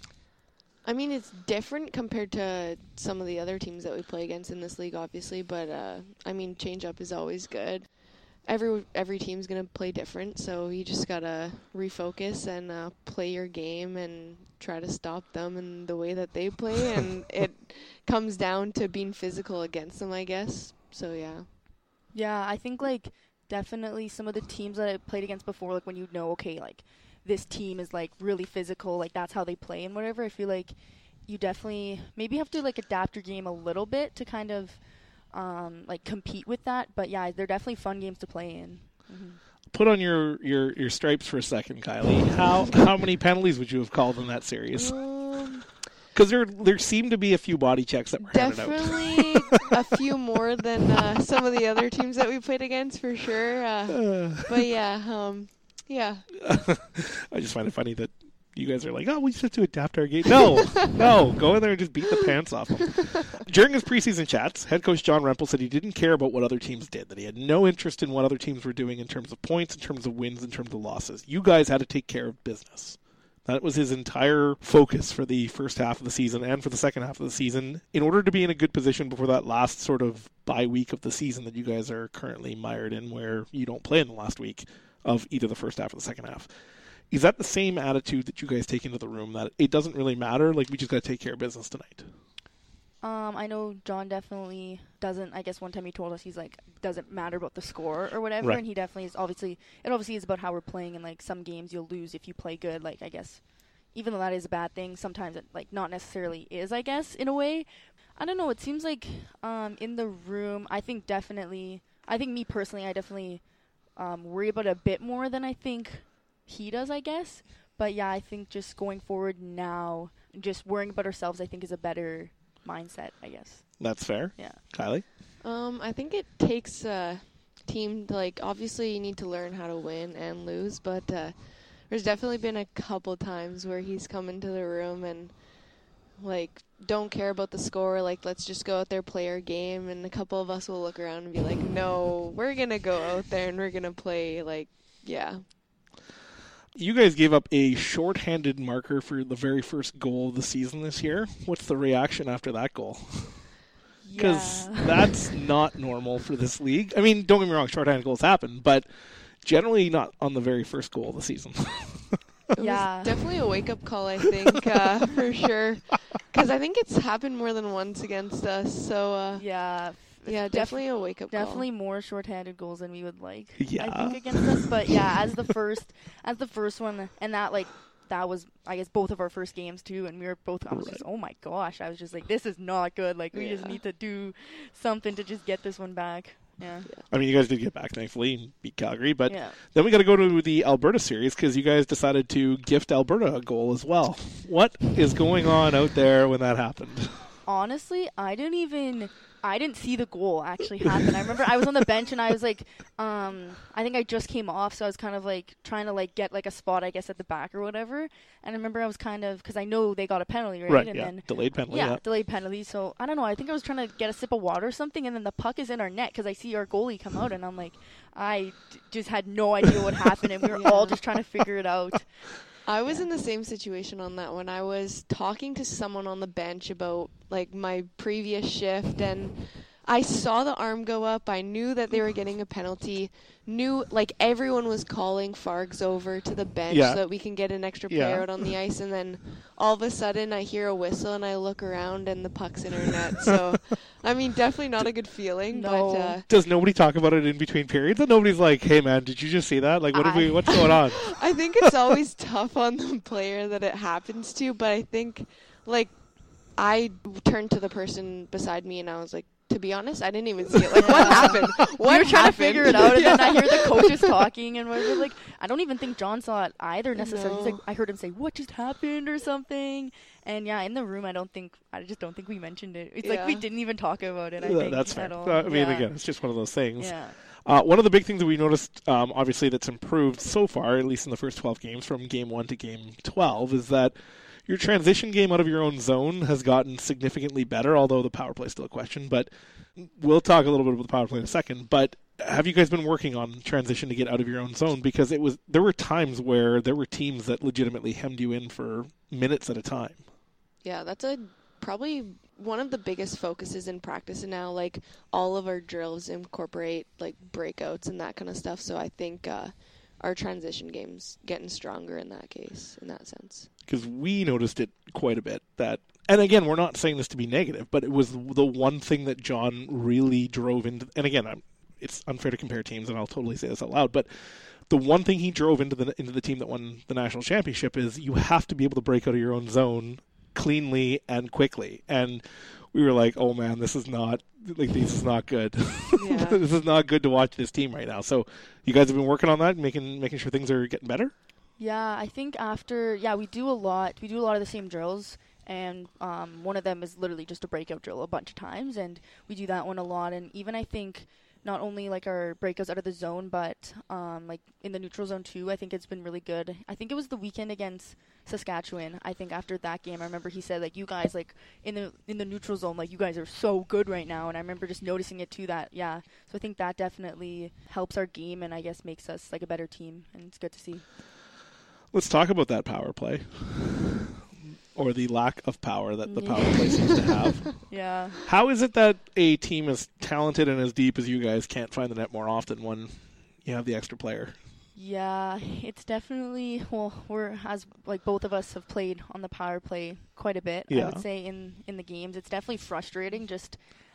I mean, it's different compared to some of the other teams that we play against in this league, obviously. But uh, I mean, change up is always good. Every every team's gonna play different, so you just gotta refocus and uh, play your game and try to stop them in the way that they play. And it comes down to being physical against them, I guess. So yeah. Yeah, I think like definitely some of the teams that I played against before, like when you know, okay, like this team is like really physical, like that's how they play and whatever. I feel like you definitely maybe have to like adapt your game a little bit to kind of um, like compete with that. But yeah, they're definitely fun games to play in. Mm-hmm. Put on your, your, your stripes for a second, Kylie. How how many penalties would you have called in that series? Um, Because there there seemed to be a few body checks that were handed out. definitely a few more than uh, some of the other teams that we played against, for sure. Uh, but yeah, um, yeah. I just find it funny that you guys are like, oh, we just have to adapt our game. No, no, go in there and just beat the pants off them. During his preseason chats, head coach John Rempel said he didn't care about what other teams did, that he had no interest in what other teams were doing in terms of points, in terms of wins, in terms of losses. You guys had to take care of business. That was his entire focus for the first half of the season and for the second half of the season in order to be in a good position before that last sort of bye week of the season that you guys are currently mired in, where you don't play in the last week of either the first half or the second half. Is that the same attitude that you guys take into the room, that it doesn't really matter, like we just got to take care of business tonight? Um, I know John definitely doesn't. I guess one time he told us he's like doesn't matter about the score or whatever, right. And he definitely is. Obviously, it obviously is about how we're playing, and like some games you'll lose if you play good. Like I guess, even though that is a bad thing, sometimes it like not necessarily is. I guess in a way, I don't know. It seems like um in the room, I think definitely. I think me personally, I definitely um worry about it a bit more than I think he does, I guess. But yeah, I think just going forward now, just worrying about ourselves, I think is a better mindset, I guess. That's fair. Yeah. Kylie? Um, I think it takes a team to, like, obviously you need to learn how to win and lose, but uh, there's definitely been a couple times where he's come into the room and, like, don't care about the score, like, let's just go out there, play our game, and a couple of us will look around and be like, no, we're going to go out there and we're going to play, like, yeah. You guys gave up a shorthanded marker for the very first goal of the season this year. What's the reaction after that goal? Because Yeah. that's not normal for this league. I mean, don't get me wrong, shorthanded goals happen, but generally not on the very first goal of the season. It Yeah. was definitely a wake-up call, I think, uh, for sure. Because I think it's happened more than once against us. So, uh, Yeah. yeah, Def- definitely a wake-up call. Definitely more shorthanded goals than we would like. Yeah. I think against us, but yeah, as the first, as the first one, and that like that was, I guess, both of our first games too, and we were both. I was Right. just, oh my gosh, I was just like, this is not good. Like we just Yeah. need to do something to just get this one back. Yeah. I mean, you guys did get back, thankfully, and beat Calgary, but Yeah. then we got to go to the Alberta series because you guys decided to gift Alberta a goal as well. What is going on out there when that happened? Honestly, I didn't even. I didn't see the goal actually happen. I remember I was on the bench and I was like, um, I think I just came off, so I was kind of like trying to like get like a spot, I guess, at the back or whatever. And I remember I was kind of, because I know they got a penalty, right? Right, and yeah. then Delayed penalty, yeah, yeah. delayed penalty. So I don't know. I think I was trying to get a sip of water or something, and then the puck is in our net because I see our goalie come out, and I'm like, I d- just had no idea what happened, and we were Yeah. all just trying to figure it out. I was Yeah. in the same situation on that one. I was talking to someone on the bench about like my previous shift, and I saw the arm go up. I knew that they were getting a penalty. Knew like everyone was calling Fargs over to the bench Yeah. so that we can get an extra Yeah. player out on the ice, and then all of a sudden I hear a whistle and I look around and the puck's in our net. So I mean, definitely not a good feeling, No. but uh, Does nobody talk about it in between periods? And nobody's like, hey, man, did you just see that? Like, what have we, I- what's going on? I think it's always tough on the player that it happens to, but I think, like, I turned to the person beside me and I was like, to be honest, I didn't even see it. Like, what happened? What we were trying to happened? figure it out, and Yeah. then I hear the coaches talking, and we're like, I don't even think John saw it either necessarily. He's No. like, I heard him say, "What just happened?" or something. And yeah, in the room, I don't think, I just don't think we mentioned it. It's like we Yeah. didn't even talk about it. I Yeah, think that's fair. at all. Uh, I mean, yeah. again, it's just one of those things. Yeah. Uh, one of the big things that we noticed, um, obviously, that's improved so far, at least in the first twelve games, from game one to game twelve, is that your transition game out of your own zone has gotten significantly better, although the power play is still a question. But we'll talk a little bit about the power play in a second. But have you guys been working on transition to get out of your own zone? Because it was there were times where there were teams that legitimately hemmed you in for minutes at a time. Yeah, that's a probably one of the biggest focuses in practice now. Like, all of our drills incorporate, like, breakouts and that kind of stuff. So I think uh, our transition game's getting stronger in that case, in that sense. Because we noticed it quite a bit. That, and again, we're not saying this to be negative, but it was the one thing that John really drove into. And again, I'm, it's unfair to compare teams, and I'll totally say this out loud, but the one thing he drove into the into the team that won the national championship is you have to be able to break out of your own zone cleanly and quickly. And we were like, oh man, this is not like this is not good. Yeah. This is not good to watch this team right now. So you guys have been working on that, making making sure things are getting better? Yeah, I think after, yeah, we do a lot. We do a lot of the same drills, and um, one of them is literally just a breakout drill a bunch of times, and we do that one a lot. And even I think not only like our breakouts out of the zone, but um, like in the neutral zone too, I think it's been really good. I think it was the weekend against Saskatchewan. I think after that game, I remember he said like, you guys like in the in the neutral zone, like you guys are so good right now. And I remember just noticing it too. That yeah, so I think that definitely helps our game, and I guess makes us like a better team, and it's good to see. Let's talk about that power play, or the lack of power that the power play seems to have. Yeah. How is it that a team as talented and as deep as you guys can't find the net more often when you have the extra player? Yeah, it's definitely, well, we're, as like both of us have played on the power play quite a bit, Yeah. I would say, in, in the games. It's definitely frustrating just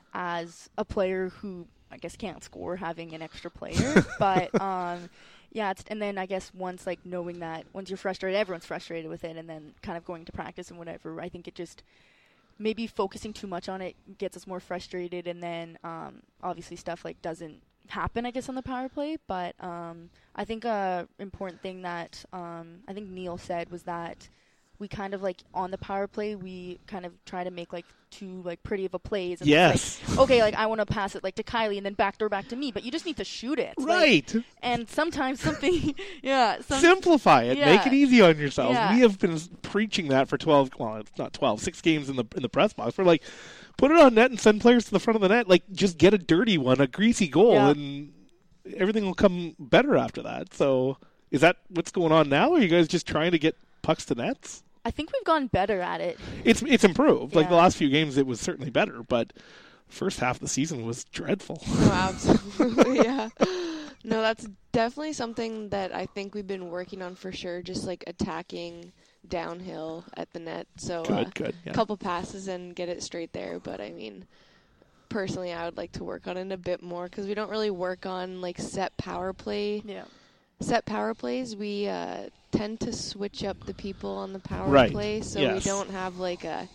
as a player who, I guess, can't score having an extra player. But, um, yeah, it's, and then I guess once, like, knowing that, once you're frustrated, everyone's frustrated with it, and then kind of going to practice and whatever, I think it just, maybe focusing too much on it gets us more frustrated, and then um, obviously stuff, like, doesn't happen, I guess, on the power play. But um, I think a important thing that um, I think Neil said was that we kind of like on the power play we kind of try to make like too like pretty of a plays. And Yes. Like, okay, like I want to pass it like to Kylie and then backdoor back to me, but you just need to shoot it. Right. Like, and sometimes something, yeah. Some, Simplify it. yeah. Make it easy on yourselves. Yeah. We have been preaching that for twelve. Well, it's not twelve. Six games in the in the press box. We're like, put it on net and send players to the front of the net. Like, just get a dirty one, a greasy goal, Yeah. and everything will come better after that. So, is that what's going on now? Or are you guys just trying to get pucks to nets? I think we've gotten better at it. It's it's improved. Like the Yeah. last few games, it was certainly better, but first half of the season was dreadful. Oh, absolutely, yeah. No, that's definitely something that I think we've been working on for sure, just like attacking downhill at the net. So Good, uh, good, yeah. a couple passes and get it straight there. But I mean, personally, I would like to work on it a bit more because we don't really work on like set power play. Yeah. Set power plays, we uh, tend to switch up the people on the power Right. play, so Yes. we don't have like a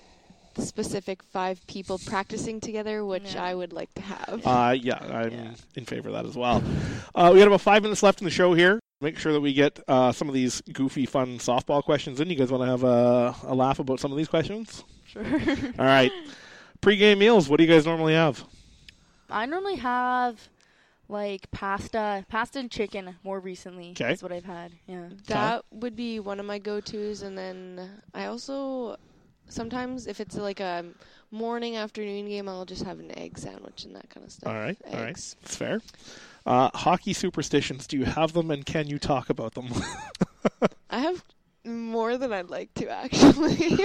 specific five people practicing together, which Yeah. I would like to have. Uh, yeah, I'm Yeah. in favor of that as well. Uh, we got about five minutes left in the show here. Make sure that we get uh, some of these goofy, fun softball questions in. You guys want to have a, a laugh about some of these questions? Sure. All right. Pre-game meals, what do you guys normally have? I normally have like pasta, pasta and chicken more recently. 'Kay. That's what I've had. Yeah. That would be one of my go-tos, and then I also sometimes if it's like a morning afternoon game, I'll just have an egg sandwich and that kind of stuff. All right, all right. Eggs. That's fair. Uh, hockey superstitions, do you have them, and can you talk about them? I have more than I'd like to, actually.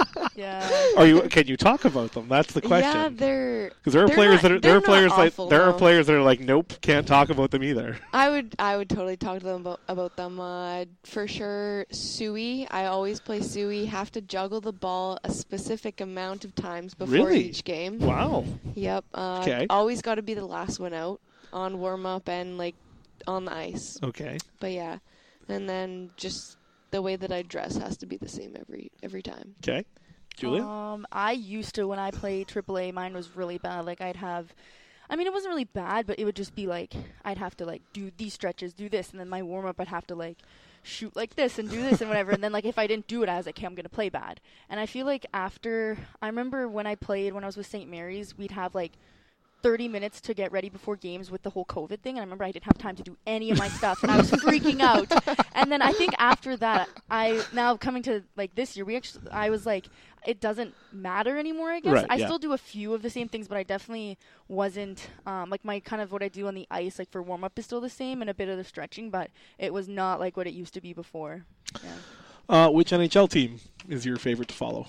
Yeah. Are you? Can you talk about them? That's the question. Yeah, they're Because there are they're players not- that are there they're are players not like awful, there are no. players that are like, nope, can't talk about them either. I would I would totally talk to them about, about them. Uh, for sure, suey. I always play suey. Have to juggle the ball a specific amount of times before Really? each game. Wow. Yep. Uh, 'Kay. Always got to be the last one out on warm up and like on the ice. Okay. But yeah, and then just the way that I dress has to be the same every every time. Okay. Julia. Um, I used to when I played triple A. Mine was really bad. Like I'd have, I mean, it wasn't really bad, but it would just be like I'd have to like do these stretches, do this, and then my warm up I'd have to like shoot like this and do this and whatever. And then like if I didn't do it, I was like, okay, I'm gonna play bad. And I feel like after I remember when I played when I was with Saint Mary's, we'd have like thirty minutes to get ready before games with the whole COVID thing. And I remember I didn't have time to do any of my stuff and I was freaking out. And then I think after that, I now coming to like this year, we actually, I was like, it doesn't matter anymore, I guess. Right, I yeah. still do a few of the same things, but I definitely wasn't, um, like my kind of what I do on the ice, like for warm up is still the same and a bit of the stretching, but it was not like what it used to be before. Yeah. Uh, which N H L team is your favorite to follow?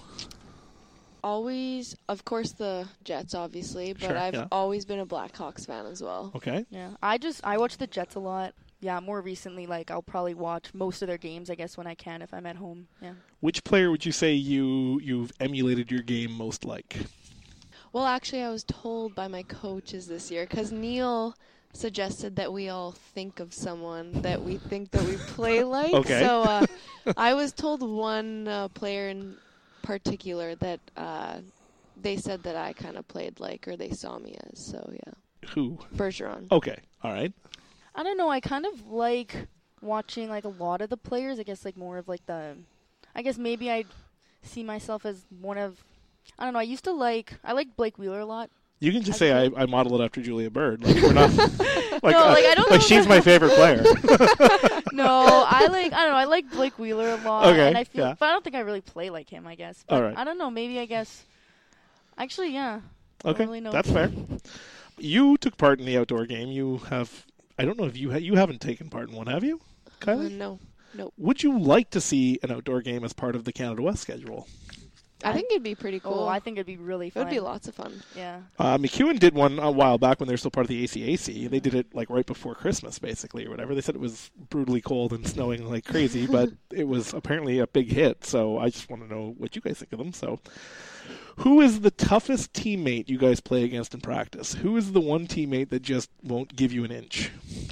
Always, of course, the Jets, obviously, but Sure, I've yeah. always been a Blackhawks fan as well. Okay. Yeah. I just, I watch the Jets a lot. Yeah, more recently, like I'll probably watch most of their games, I guess, when I can if I'm at home. Yeah. Which player would you say you you've emulated your game most like? Well, actually, I was told by my coaches this year because Neil suggested that we all think of someone that we think that we play like. Okay. So uh, I was told one uh, player in particular that uh, they said that I kind of played like, or they saw me as. So yeah. Who? Bergeron. Okay. All right. I don't know. I kind of like watching like a lot of the players. I guess like more of like the, I guess maybe I'd see myself as one of, I don't know. I used to like, I like Blake Wheeler a lot. You can just I say I, think- I model it after Julia Bird. Like we're not. like, No, like, I don't like know. she's my favorite player. No, I like, I don't know. I like Blake Wheeler a lot. Okay, And I feel, yeah. but I don't think I really play like him, I guess. But All right. I don't know. Maybe I guess, actually, yeah. Don't Okay, really know. that's fair. You took part in the outdoor game. You have. I don't know if you ha- you haven't taken part in one, have you, Uh, Kylie? no. Nope. Would you like to see an outdoor game as part of the Canada West schedule? I think it'd be pretty cool. Oh, I think it'd be really it fun. would be lots of fun. Yeah. Uh, McEwen did one a while back when they were still part of the A C A C. They did it like right before Christmas, basically, or whatever. They said it was brutally cold and snowing like crazy, but it was apparently a big hit. So I just want to know what you guys think of them. So, who is the toughest teammate you guys play against in practice? Who is the one teammate that just won't give you an inch?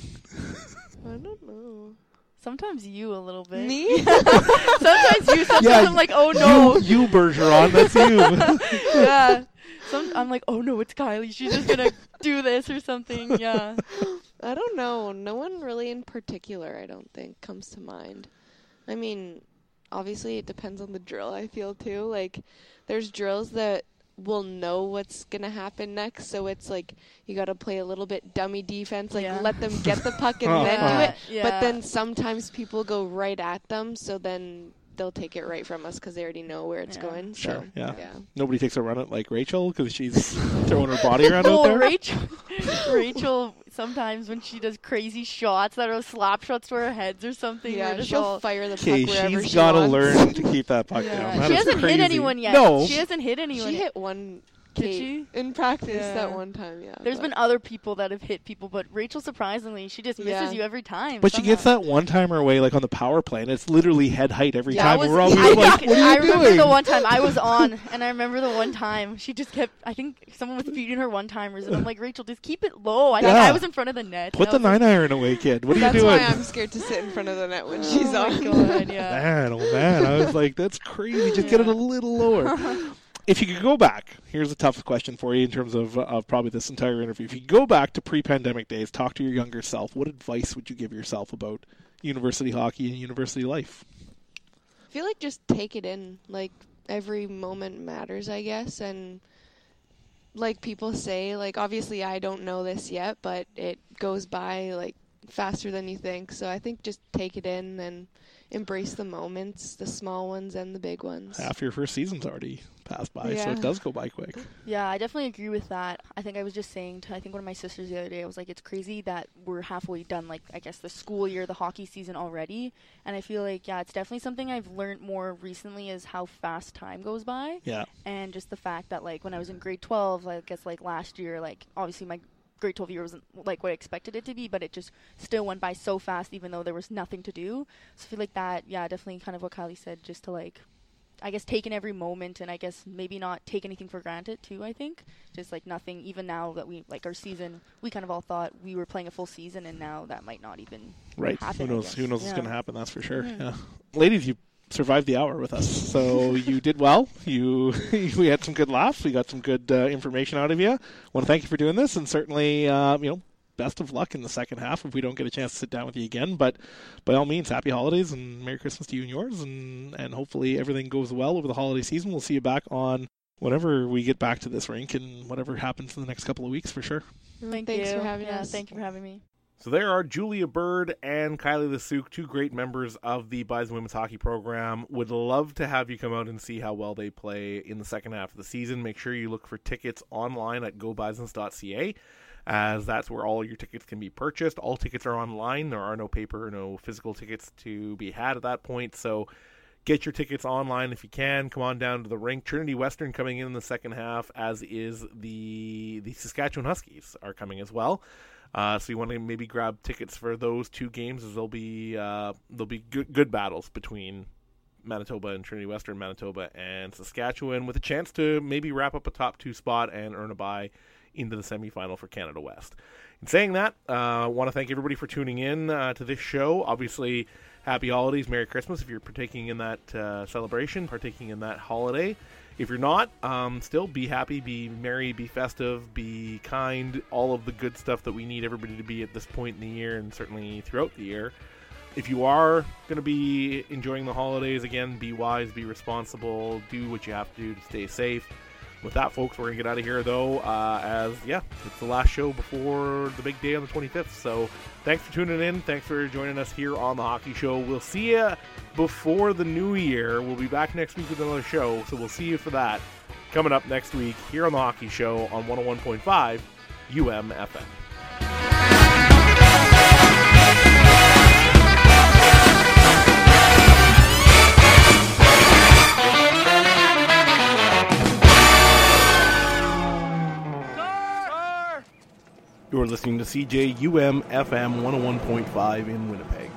I don't know. Sometimes you a little bit. Me? Sometimes you. Sometimes Yeah, I'm like, oh no. You, you Bergeron, that's you. Yeah. Some, I'm like, oh no, it's Kylie. She's just gonna do this or something. Yeah. I don't know. No one really in particular, I don't think, comes to mind. I mean, obviously it depends on the drill, I feel, too. Like, there's drills that will know what's going to happen next, so it's like you got to play a little bit dummy defense, like Yeah. let them get the puck and Oh, then uh-huh. do it. Yeah. But then sometimes people go right at them, so then they'll take it right from us because they already know where it's Yeah. going. Sure, So, yeah. yeah. Nobody takes a run at like Rachel because she's throwing her body around out Oh, there. Rachel. Rachel. Sometimes when she does crazy shots that are slap shots to our heads or something. Yeah, we're just she'll all- fire the puck Okay, wherever she's she got to wants. learn to keep that puck Yeah. down. That She is hasn't crazy. hit anyone yet. No. She hasn't hit anyone She yet. hit one Did Kate she? in practice Yeah. that one time, yeah. There's but- been other people that have hit people, but Rachel, surprisingly, she just misses Yeah. you every time. But she gets somehow. that one timer away, like on the power play, and it's literally head height every Yeah, time. I was, We're always I, like, think- "What are I you remember doing?" the one time I was on, and I remember the one time she just kept. I think someone was feeding her one timers, and I'm like, Rachel, just keep it low. I think Yeah. I was in front of the net. Put and the I was nine iron away, kid. What are That's you doing? why I'm scared to sit in front of the net when like, she's oh on. my God, yeah. Man, oh man, I was like, that's crazy. Just get it a little lower. If you could go back, here's a tough question for you in terms of, uh, of probably this entire interview. If you could go back to pre-pandemic days, talk to your younger self, what advice would you give yourself about university hockey and university life? I feel like just take it in. Like, every moment matters, I guess. And like people say, like, obviously I don't know this yet, but it goes by, like, faster than you think. So I think just take it in and embrace the moments, the small ones and the big ones. Half your first season's already passed by, so Yeah. it does go by quick. Yeah, I definitely agree with that. I think I was just saying to I think one of my sisters the other day, I was like, it's crazy that we're halfway done, like, I guess the school year, the hockey season already. And I feel like, yeah, it's definitely something I've learned more recently is how fast time goes by. Yeah. And just the fact that, like, when I was in grade twelve, I guess, like, last year, like, obviously my grade twelve year wasn't, like, what I expected it to be, but it just still went by so fast even though there was nothing to do. So I feel like that, yeah, definitely kind of what Kylie said, just to, like, I guess take in every moment and I guess maybe not take anything for granted too, I think. Just like nothing, even now that we, like our season, we kind of all thought we were playing a full season and now that might not even Right. happen. Who I knows? guess. Who knows Yeah. what's going to happen? That's for sure. Mhm. Yeah. Ladies, you survived the hour with us, so you did well. You we had some good laughs. We got some good uh, information out of you. I want to thank you for doing this, and certainly, uh, you know, best of luck in the second half if we don't get a chance to sit down with you again. But by all means, happy holidays and Merry Christmas to you and yours, and and hopefully everything goes well over the holiday season. We'll see you back on whenever we get back to this rink and whatever happens in the next couple of weeks for sure. Thank Thanks you. for having yeah, us. Thank you for having me. So there are Julia Bird and Kylie Lasuk, two great members of the Bison Women's Hockey Program. Would love to have you come out and see how well they play in the second half of the season. Make sure you look for tickets online at go bisons dot c a, as that's where all your tickets can be purchased. All tickets are online. There are no paper, no physical tickets to be had at that point. So get your tickets online if you can. Come on down to the rink. Trinity Western coming in in the second half, as is the the Saskatchewan Huskies are coming as well. Uh, so you want to maybe grab tickets for those two games, as there'll be uh, there'll be good, good battles between Manitoba and Trinity Western, Manitoba and Saskatchewan, with a chance to maybe wrap up a top two spot and earn a bye into the semifinal for Canada West. In saying that, I uh, want to thank everybody for tuning in uh, to this show. Obviously, happy holidays, Merry Christmas if you're partaking in that uh, celebration, partaking in that holiday. If you're not, um, still be happy, be merry, be festive, be kind, all of the good stuff that we need everybody to be at this point in the year and certainly throughout the year. If you are going to be enjoying the holidays, again, be wise, be responsible, do what you have to do to stay safe. With that, folks, we're going to get out of here, though, uh, as, yeah, it's the last show before the big day on the twenty-fifth. So thanks for tuning in. Thanks for joining us here on The Hockey Show. We'll see you before the new year. We'll be back next week with another show, so we'll see you for that. Coming up next week here on The Hockey Show on one oh one point five U M F M. You're listening to C J U M F M one oh one point five in Winnipeg.